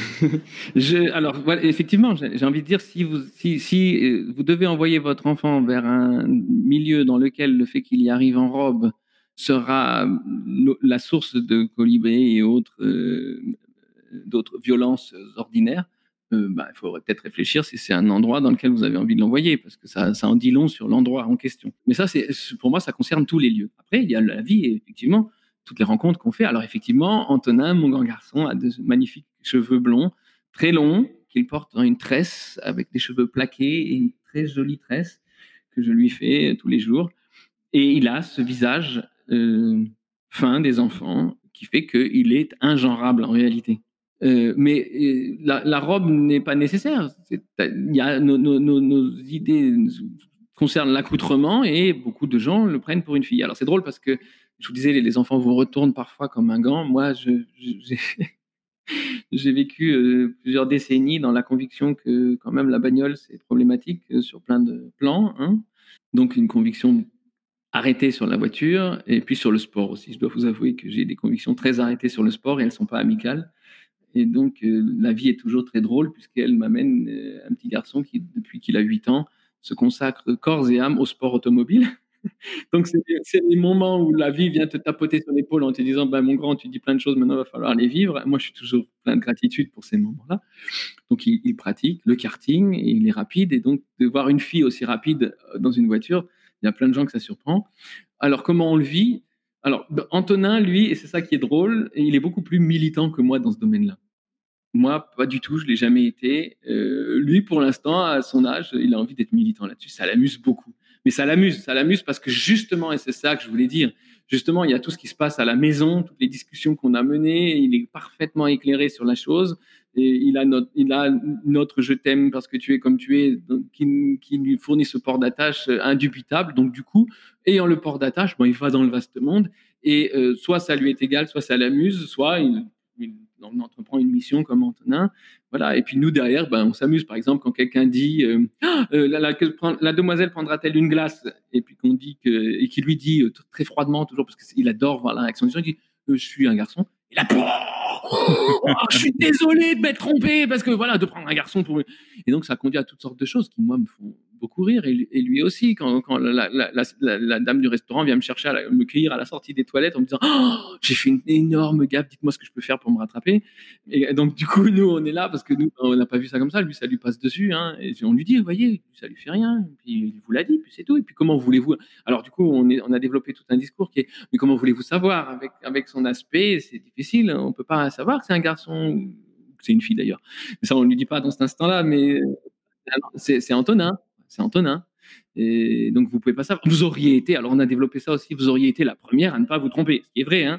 voilà, effectivement, j'ai envie de dire, si vous devez envoyer votre enfant vers un milieu dans lequel le fait qu'il y arrive en robe sera la source de colibris et d'autres violences ordinaires, il faudrait peut-être réfléchir si c'est un endroit dans lequel vous avez envie de l'envoyer, parce que ça en dit long sur l'endroit en question. Mais ça, pour moi, ça concerne tous les lieux. Après, il y a la vie, et effectivement, toutes les rencontres qu'on fait. Alors effectivement, Antonin, mon grand garçon, a de magnifiques cheveux blonds, très longs, qu'il porte dans une tresse avec des cheveux plaqués et une très jolie tresse que je lui fais tous les jours. Et il a ce visage fin des enfants qui fait qu'il est ingenrable en réalité. Mais la robe n'est pas nécessaire. Il y a nos idées concernent l'accoutrement et beaucoup de gens le prennent pour une fille. Alors c'est drôle parce que je vous disais, les enfants vous retournent parfois comme un gant. Moi, j'ai vécu plusieurs décennies dans la conviction que quand même la bagnole, c'est problématique sur plein de plans. Hein. Donc une conviction arrêtée sur la voiture et puis sur le sport aussi. Je dois vous avouer que j'ai des convictions très arrêtées sur le sport et elles ne sont pas amicales. Et donc la vie est toujours très drôle puisqu'elle m'amène un petit garçon qui, depuis qu'il a 8 ans, se consacre corps et âme au sport automobile. Donc, c'est les moments où la vie vient te tapoter sur l'épaule en te disant mon grand, tu dis plein de choses, maintenant il va falloir les vivre. Moi, je suis toujours plein de gratitude pour ces moments-là. Donc, il pratique le karting et il est rapide. Et donc, de voir une fille aussi rapide dans une voiture, il y a plein de gens que ça surprend. Alors, comment on le vit? Alors, Antonin, lui, et c'est ça qui est drôle, il est beaucoup plus militant que moi dans ce domaine-là. Moi, pas du tout, je ne l'ai jamais été. Lui, pour l'instant, à son âge, il a envie d'être militant là-dessus. Ça l'amuse beaucoup. Mais ça l'amuse parce que justement, et c'est ça que je voulais dire, justement, il y a tout ce qui se passe à la maison, toutes les discussions qu'on a menées, il est parfaitement éclairé sur la chose, et il a notre je t'aime parce que tu es comme tu es, donc, qui lui fournit ce port d'attache indubitable. Donc du coup, ayant le port d'attache, il va dans le vaste monde, et soit ça lui est égal, soit ça l'amuse, soit on entreprend une mission comme Antonin, voilà. Et puis nous derrière, on s'amuse. Par exemple, quand quelqu'un dit la demoiselle prendra-t-elle une glace, et puis qu'on dit et qu'il lui dit très froidement toujours parce qu'il adore voir la réaction des gens, il dit je suis un garçon. Et là, je suis désolé de m'être trompé parce que voilà, de prendre un garçon pour. Et donc ça conduit à toutes sortes de choses qui moi me font beaucoup rire, et lui aussi, quand la dame du restaurant vient me chercher, me cueillir à la sortie des toilettes en me disant oh, j'ai fait une énorme gaffe, dites-moi ce que je peux faire pour me rattraper. Et donc du coup nous on est là parce que nous on n'a pas vu ça comme ça, lui ça lui passe dessus, hein, et on lui dit vous voyez ça lui fait rien, et puis il vous l'a dit, puis c'est tout, et puis comment voulez-vous, alors du coup on a développé tout un discours qui est mais comment voulez-vous savoir avec son aspect, c'est difficile, on peut pas savoir que c'est un garçon ou que c'est une fille d'ailleurs, mais ça on lui dit pas dans cet instant-là, mais c'est Antonin, c'est Antonin. Et donc vous pouvez pas savoir. Vous auriez été, alors on a développé ça aussi, vous auriez été la première à ne pas vous tromper, ce qui est vrai, hein.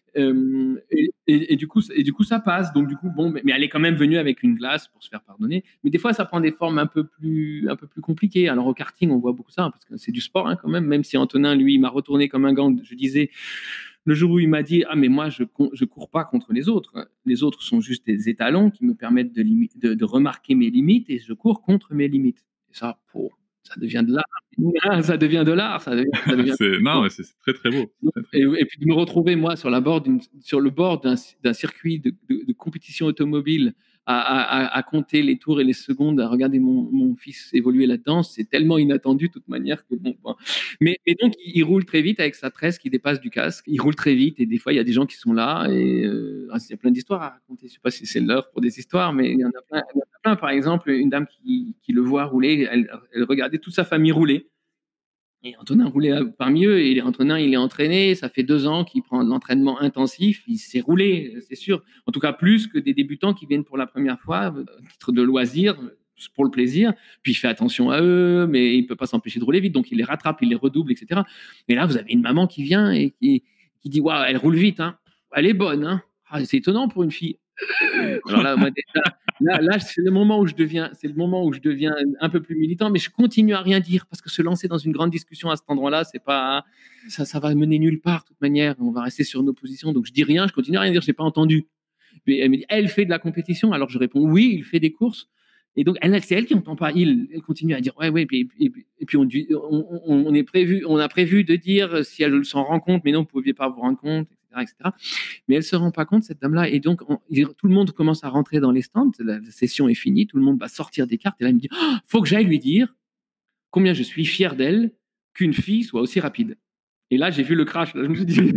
Et du coup ça passe. Donc du coup bon, mais elle est quand même venue avec une glace pour se faire pardonner. Mais des fois ça prend des formes un peu plus compliquées. Alors au karting on voit beaucoup ça, hein, parce que c'est du sport, hein, quand même. Même si Antonin lui il m'a retourné comme un gant. Je disais le jour où il m'a dit ah mais moi je cours pas contre les autres. Les autres sont juste des étalons qui me permettent de remarquer mes limites, et je cours contre mes limites. Et ça, ça devient de l'art. Ça devient de l'art. Ça devient... Non, mais c'est très très beau. Et puis de me retrouver moi sur le bord d'un circuit de compétition automobile à compter les tours et les secondes, à regarder mon fils évoluer là-dedans, c'est tellement inattendu de toute manière que bon. Mais donc il roule très vite avec sa tresse qui dépasse du casque. Il roule très vite, et des fois il y a des gens qui sont là, et il y a plein d'histoires à raconter. Je sais pas si c'est l'heure pour des histoires, mais il y en a plein. Par exemple, une dame qui le voit rouler, elle regardait toute sa famille rouler. Et Antonin roulait parmi eux, et Antonin, il est entraîné, ça fait 2 ans qu'il prend de l'entraînement intensif, il s'est roulé, c'est sûr. En tout cas, plus que des débutants qui viennent pour la première fois, à titre de loisir, pour le plaisir. Puis il fait attention à eux, mais il ne peut pas s'empêcher de rouler vite, donc il les rattrape, il les redouble, etc. Et là, vous avez une maman qui vient et qui dit « Waouh, elle roule vite, hein. Elle est bonne, hein. Ah, c'est étonnant pour une fille. » Alors là, moi, là, c'est le moment où je deviens un peu plus militant, mais je continue à rien dire, parce que se lancer dans une grande discussion à cet endroit-là, c'est pas, ça va mener nulle part de toute manière. On va rester sur nos positions, donc je dis rien, je continue à rien dire, j'ai pas entendu. Puis elle me dit, elle fait de la compétition, alors je réponds oui, il fait des courses. Et donc c'est elle qui n'entend pas, elle continue à dire ouais, et puis on a prévu de dire si elle s'en rend compte, mais non, vous ne pouviez pas vous rendre compte, etc. Mais elle ne se rend pas compte, cette dame-là. Et donc, tout le monde commence à rentrer dans les stands. La session est finie. Tout le monde va sortir des cartes. Et là, elle me dit faut que j'aille lui dire combien je suis fier d'elle qu'une fille soit aussi rapide. Et là, j'ai vu le crash. Là, je me suis dit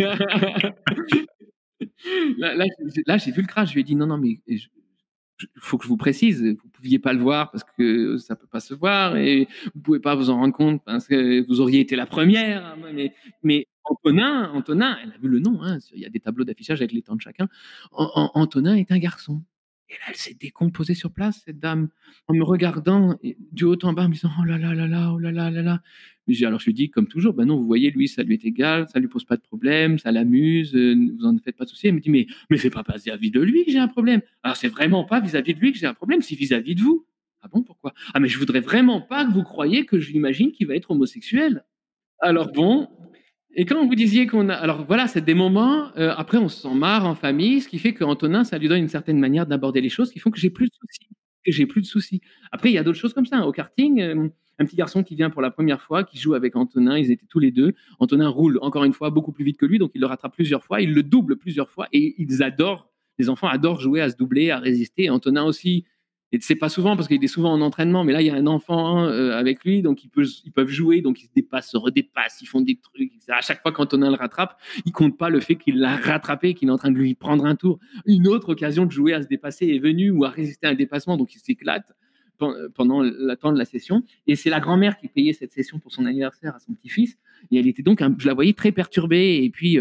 là, j'ai vu le crash. Je lui ai dit non, mais il faut que je vous précise, vous ne pouviez pas le voir parce que ça ne peut pas se voir, et vous ne pouvez pas vous en rendre compte parce que vous auriez été la première. Mais Antonin, elle a vu le nom, hein, il y a des tableaux d'affichage avec les temps de chacun. Antonin est un garçon. Et là, elle s'est décomposée sur place, cette dame, en me regardant du haut en bas, en me disant oh là là là là, oh là là là là. Alors je lui dis comme toujours, ben non, vous voyez, lui, ça lui est égal, ça lui pose pas de problème, ça l'amuse, vous en faites pas de souci. Elle me dit mais c'est pas vis-à-vis de lui que j'ai un problème. Alors c'est vraiment pas vis-à-vis de lui que j'ai un problème, c'est vis-à-vis de vous. Ah bon, pourquoi? Ah mais je voudrais vraiment pas que vous croyiez que je l'imagine qu'il va être homosexuel. Alors bon. Et quand vous disiez alors voilà, c'est des moments, après on se sent marre en famille, ce qui fait qu'Antonin, ça lui donne une certaine manière d'aborder les choses qui font que j'ai plus de soucis. Après, il y a d'autres choses comme ça. Au karting, un petit garçon qui vient pour la première fois, qui joue avec Antonin, ils étaient tous les deux. Antonin roule, encore une fois, beaucoup plus vite que lui, donc il le rattrape plusieurs fois, il le double plusieurs fois, et les enfants adorent jouer à se doubler, à résister. Antonin aussi. Et c'est pas souvent parce qu'il est souvent en entraînement, mais là il y a un enfant avec lui, donc ils peuvent jouer, donc ils se dépassent, se redépassent, ils font des trucs. À chaque fois qu'Antonin le rattrape, il compte pas le fait qu'il l'a rattrapé, qu'il est en train de lui prendre un tour. Une autre occasion de jouer à se dépasser est venue, ou à résister à un dépassement, donc il s'éclate pendant le temps de la session. Et c'est la grand-mère qui payait cette session pour son anniversaire à son petit-fils, et elle était donc, je la voyais très perturbée, et puis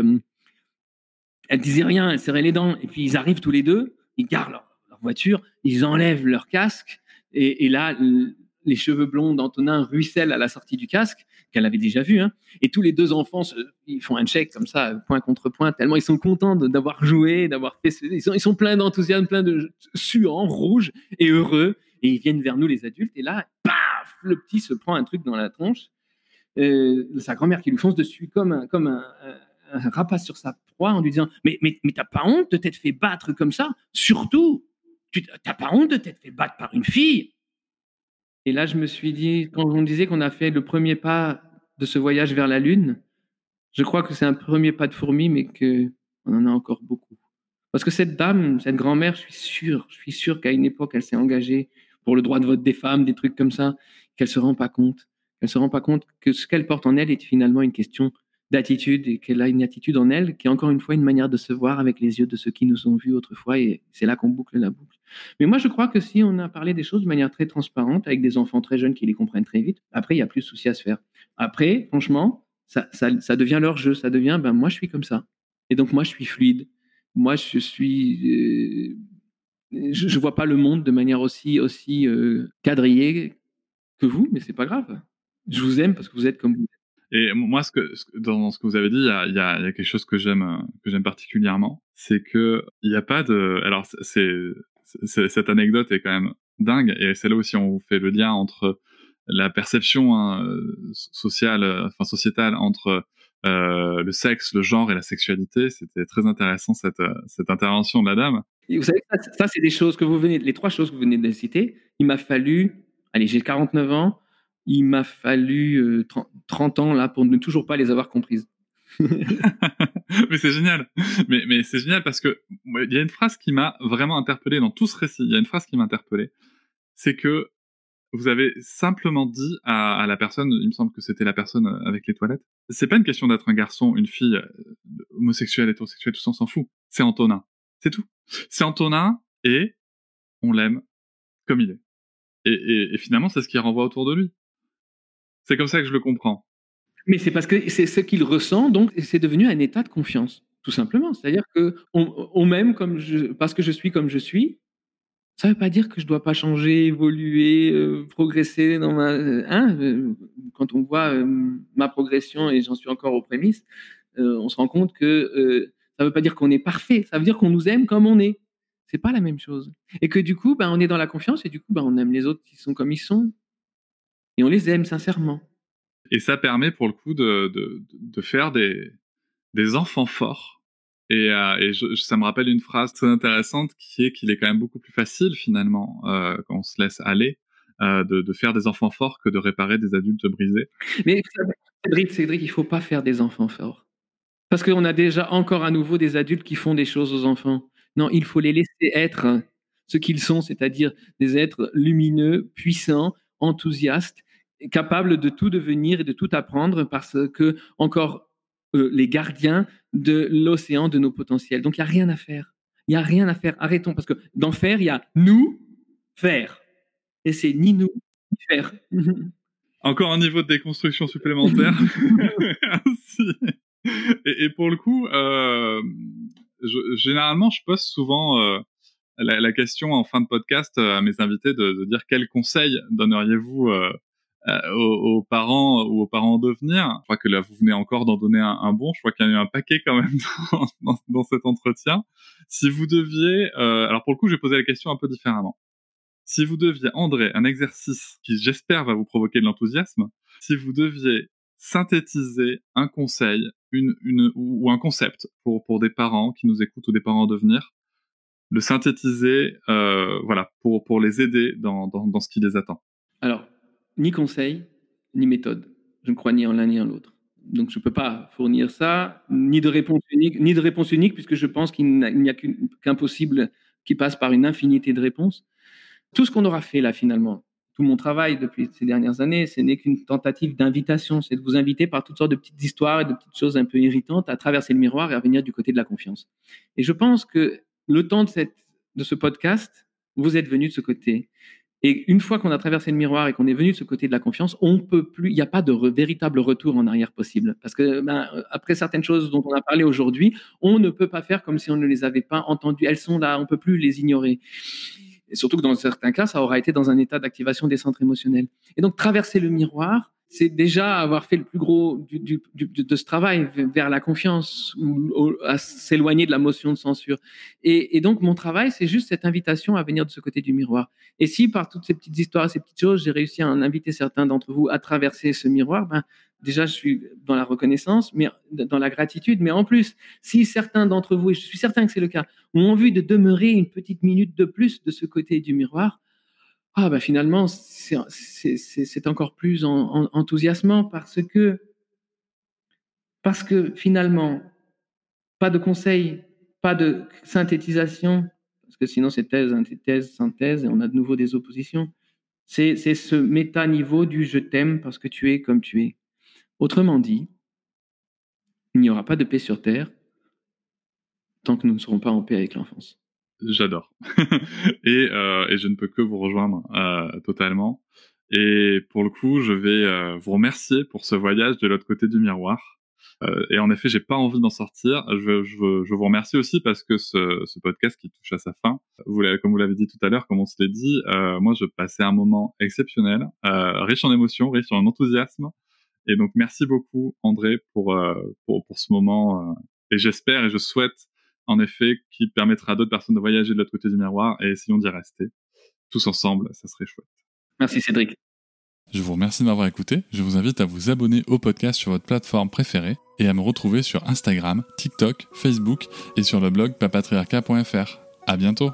elle disait rien, elle serrait les dents, et puis ils arrivent tous les deux, ils garent leur voiture, ils enlèvent leur casque, et là, les cheveux blonds d'Antonin ruissellent à la sortie du casque, qu'elle avait déjà vu, hein, et tous les deux enfants, ils font un check comme ça, point contre point, tellement ils sont contents d'avoir joué, d'avoir fait ils sont pleins d'enthousiasme, pleins de suants, rouges et heureux, et ils viennent vers nous, les adultes, et là, paf, le petit se prend un truc dans la tronche, sa grand-mère qui lui fonce dessus comme un rapace sur sa proie, en lui disant mais t'as pas honte de t'être fait battre comme ça, surtout t'as pas honte de t'être fait battre par une fille? Et là, je me suis dit, quand on disait qu'on a fait le premier pas de ce voyage vers la Lune, je crois que c'est un premier pas de fourmi, mais qu'on en a encore beaucoup. Parce que cette dame, cette grand-mère, je suis sûr qu'à une époque, elle s'est engagée pour le droit de vote des femmes, des trucs comme ça. qu'elle se rend pas compte. Elle se rend pas compte que ce qu'elle porte en elle est finalement une question d'attitude et qu'elle a une attitude en elle qui est encore une fois une manière de se voir avec les yeux de ceux qui nous ont vus autrefois et c'est là qu'on boucle la boucle. Mais moi, je crois que si on a parlé des choses de manière très transparente avec des enfants très jeunes qui les comprennent très vite, après, il y a plus de souci à se faire. Après, franchement, ça devient leur jeu, ça devient, moi, je suis comme ça. Et donc, moi, je suis fluide. Moi, je vois pas le monde de manière aussi quadrillée que vous, mais c'est pas grave. Je vous aime parce que vous êtes comme vous. Et moi, dans ce que vous avez dit, il y a quelque chose que j'aime particulièrement, c'est que il y a pas de. Alors, cette anecdote est quand même dingue, et c'est là aussi on fait le lien entre la perception sociétale entre le sexe, le genre et la sexualité. C'était très intéressant cette intervention de la dame. Et vous savez, ça c'est des choses les 3 choses que vous venez de citer. Il m'a fallu, allez, j'ai 49 ans. Il m'a fallu 30 ans là pour ne toujours pas les avoir comprises. Mais c'est génial. Mais c'est génial parce que il y a une phrase qui m'a vraiment interpellé dans tout ce récit. Il y a une phrase qui m'a interpellé. C'est que vous avez simplement dit à la personne, il me semble que c'était la personne avec les toilettes, c'est pas une question d'être un garçon, une fille, homosexuel, hétérosexuel, tout ça, on s'en fout. C'est Antonin. C'est tout. C'est Antonin et on l'aime comme il est. Et finalement, c'est ce qu'il renvoie autour de lui. C'est comme ça que je le comprends. Mais c'est parce que c'est ce qu'il ressent, donc c'est devenu un état de confiance, tout simplement. C'est-à-dire qu'on m'aime parce que je suis comme je suis. Ça ne veut pas dire que je ne dois pas changer, évoluer, progresser dans quand on voit ma progression, et j'en suis encore aux prémices, on se rend compte que ça ne veut pas dire qu'on est parfait, ça veut dire qu'on nous aime comme on est. C'est pas la même chose. Et que du coup, on est dans la confiance et du coup, on aime les autres qui sont comme ils sont. Et on les aime sincèrement. Et ça permet pour le coup de faire des enfants forts. Et ça me rappelle une phrase très intéressante qui est qu'il est quand même beaucoup plus facile finalement, quand on se laisse aller, de faire des enfants forts que de réparer des adultes brisés. Mais Cédric, il ne faut pas faire des enfants forts. Parce qu'on a déjà encore à nouveau des adultes qui font des choses aux enfants. Non, il faut les laisser être ce qu'ils sont, c'est-à-dire des êtres lumineux, puissants, enthousiastes, capables de tout devenir et de tout apprendre parce que encore les gardiens de l'océan de nos potentiels. Donc il n'y a rien à faire. Il n'y a rien à faire. Arrêtons, parce que dans faire, il y a nous, faire. Et c'est ni nous, ni faire. Encore un niveau de déconstruction supplémentaire. Merci. Et pour le coup, généralement, je pose souvent la question en fin de podcast à mes invités de dire quels conseils donneriez-vous aux parents ou aux parents en devenir. Je crois que là, vous venez encore d'en donner un bon. Je crois qu'il y en a eu un paquet quand même dans cet entretien. Si vous deviez... alors pour le coup, je vais poser la question un peu différemment. Si vous deviez, André, un exercice qui, j'espère, va vous provoquer de l'enthousiasme, si vous deviez synthétiser un conseil ou un concept pour des parents qui nous écoutent ou des parents en devenir, le synthétiser pour les aider dans ce qui les attend. Alors, ni conseil, ni méthode. Je ne crois ni en l'un ni en l'autre. Donc, je ne peux pas fournir ça, ni de réponse unique, puisque je pense qu'il n'y a qu'un possible qui passe par une infinité de réponses. Tout ce qu'on aura fait là, finalement, tout mon travail depuis ces dernières années, ce n'est qu'une tentative d'invitation. C'est de vous inviter par toutes sortes de petites histoires et de petites choses un peu irritantes à traverser le miroir et à venir du côté de la confiance. Et je pense que le temps de ce podcast, vous êtes venus de ce côté. Et une fois qu'on a traversé le miroir et qu'on est venu de ce côté de la confiance, on peut plus, il n'y a pas de véritable retour en arrière possible. Parce que après certaines choses dont on a parlé aujourd'hui, on ne peut pas faire comme si on ne les avait pas entendues. Elles sont là, on ne peut plus les ignorer. Et surtout que dans certains cas, ça aura été dans un état d'activation des centres émotionnels. Et donc, traverser le miroir, c'est déjà avoir fait le plus gros de ce travail vers la confiance, ou à s'éloigner de la motion de censure. Et donc, mon travail, c'est juste cette invitation à venir de ce côté du miroir. Et si par toutes ces petites histoires, ces petites choses, j'ai réussi à en inviter certains d'entre vous à traverser ce miroir, déjà, je suis dans la reconnaissance, mais dans la gratitude. Mais en plus, si certains d'entre vous, et je suis certain que c'est le cas, ont envie de demeurer une petite minute de plus de ce côté du miroir, finalement, c'est encore plus enthousiasmant parce que finalement, pas de conseils, pas de synthétisation, parce que sinon c'est thèse, antithèse, synthèse, et on a de nouveau des oppositions. C'est ce méta-niveau du « je t'aime parce que tu es comme tu es ». Autrement dit, il n'y aura pas de paix sur Terre tant que nous ne serons pas en paix avec l'enfance. J'adore. Et je ne peux que vous rejoindre totalement. Et pour le coup, je vais vous remercier pour ce voyage de l'autre côté du miroir. Et en effet, j'ai pas envie d'en sortir. Je vous remercie aussi parce que ce podcast qui touche à sa fin, comme vous l'avez dit tout à l'heure, comme on se l'est dit, moi, je passais un moment exceptionnel, riche en émotions, riche en enthousiasme. Et donc, merci beaucoup, André, pour ce moment. Et j'espère et je souhaite, en effet, qu'il permettra à d'autres personnes de voyager de l'autre côté du miroir et essayons d'y rester. Tous ensemble, ça serait chouette. Merci, Cédric. Je vous remercie de m'avoir écouté. Je vous invite à vous abonner au podcast sur votre plateforme préférée et à me retrouver sur Instagram, TikTok, Facebook et sur le blog papatriarca.fr. À bientôt.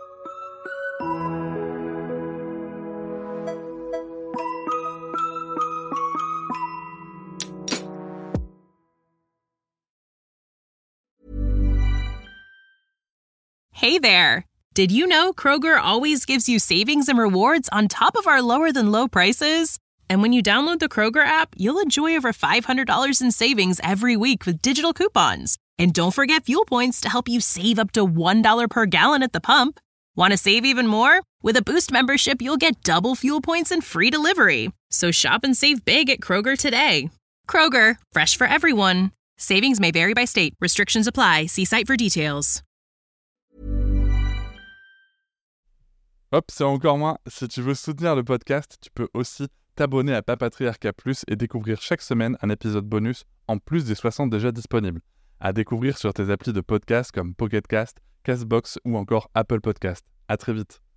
Hey there! Did you know Kroger always gives you savings and rewards on top of our lower-than-low prices? And when you download the Kroger app, you'll enjoy over $500 in savings every week with digital coupons. And don't forget fuel points to help you save up to $1 per gallon at the pump. Want to save even more? With a Boost membership, you'll get double fuel points and free delivery. So shop and save big at Kroger today. Kroger, fresh for everyone. Savings may vary by state. Restrictions apply. See site for details. Hop, c'est encore moins. Si tu veux soutenir le podcast, tu peux aussi t'abonner à Papatriarca Plus et découvrir chaque semaine un épisode bonus en plus des 60 déjà disponibles. À découvrir sur tes applis de podcast comme Pocket Cast, Castbox ou encore Apple Podcast. À très vite.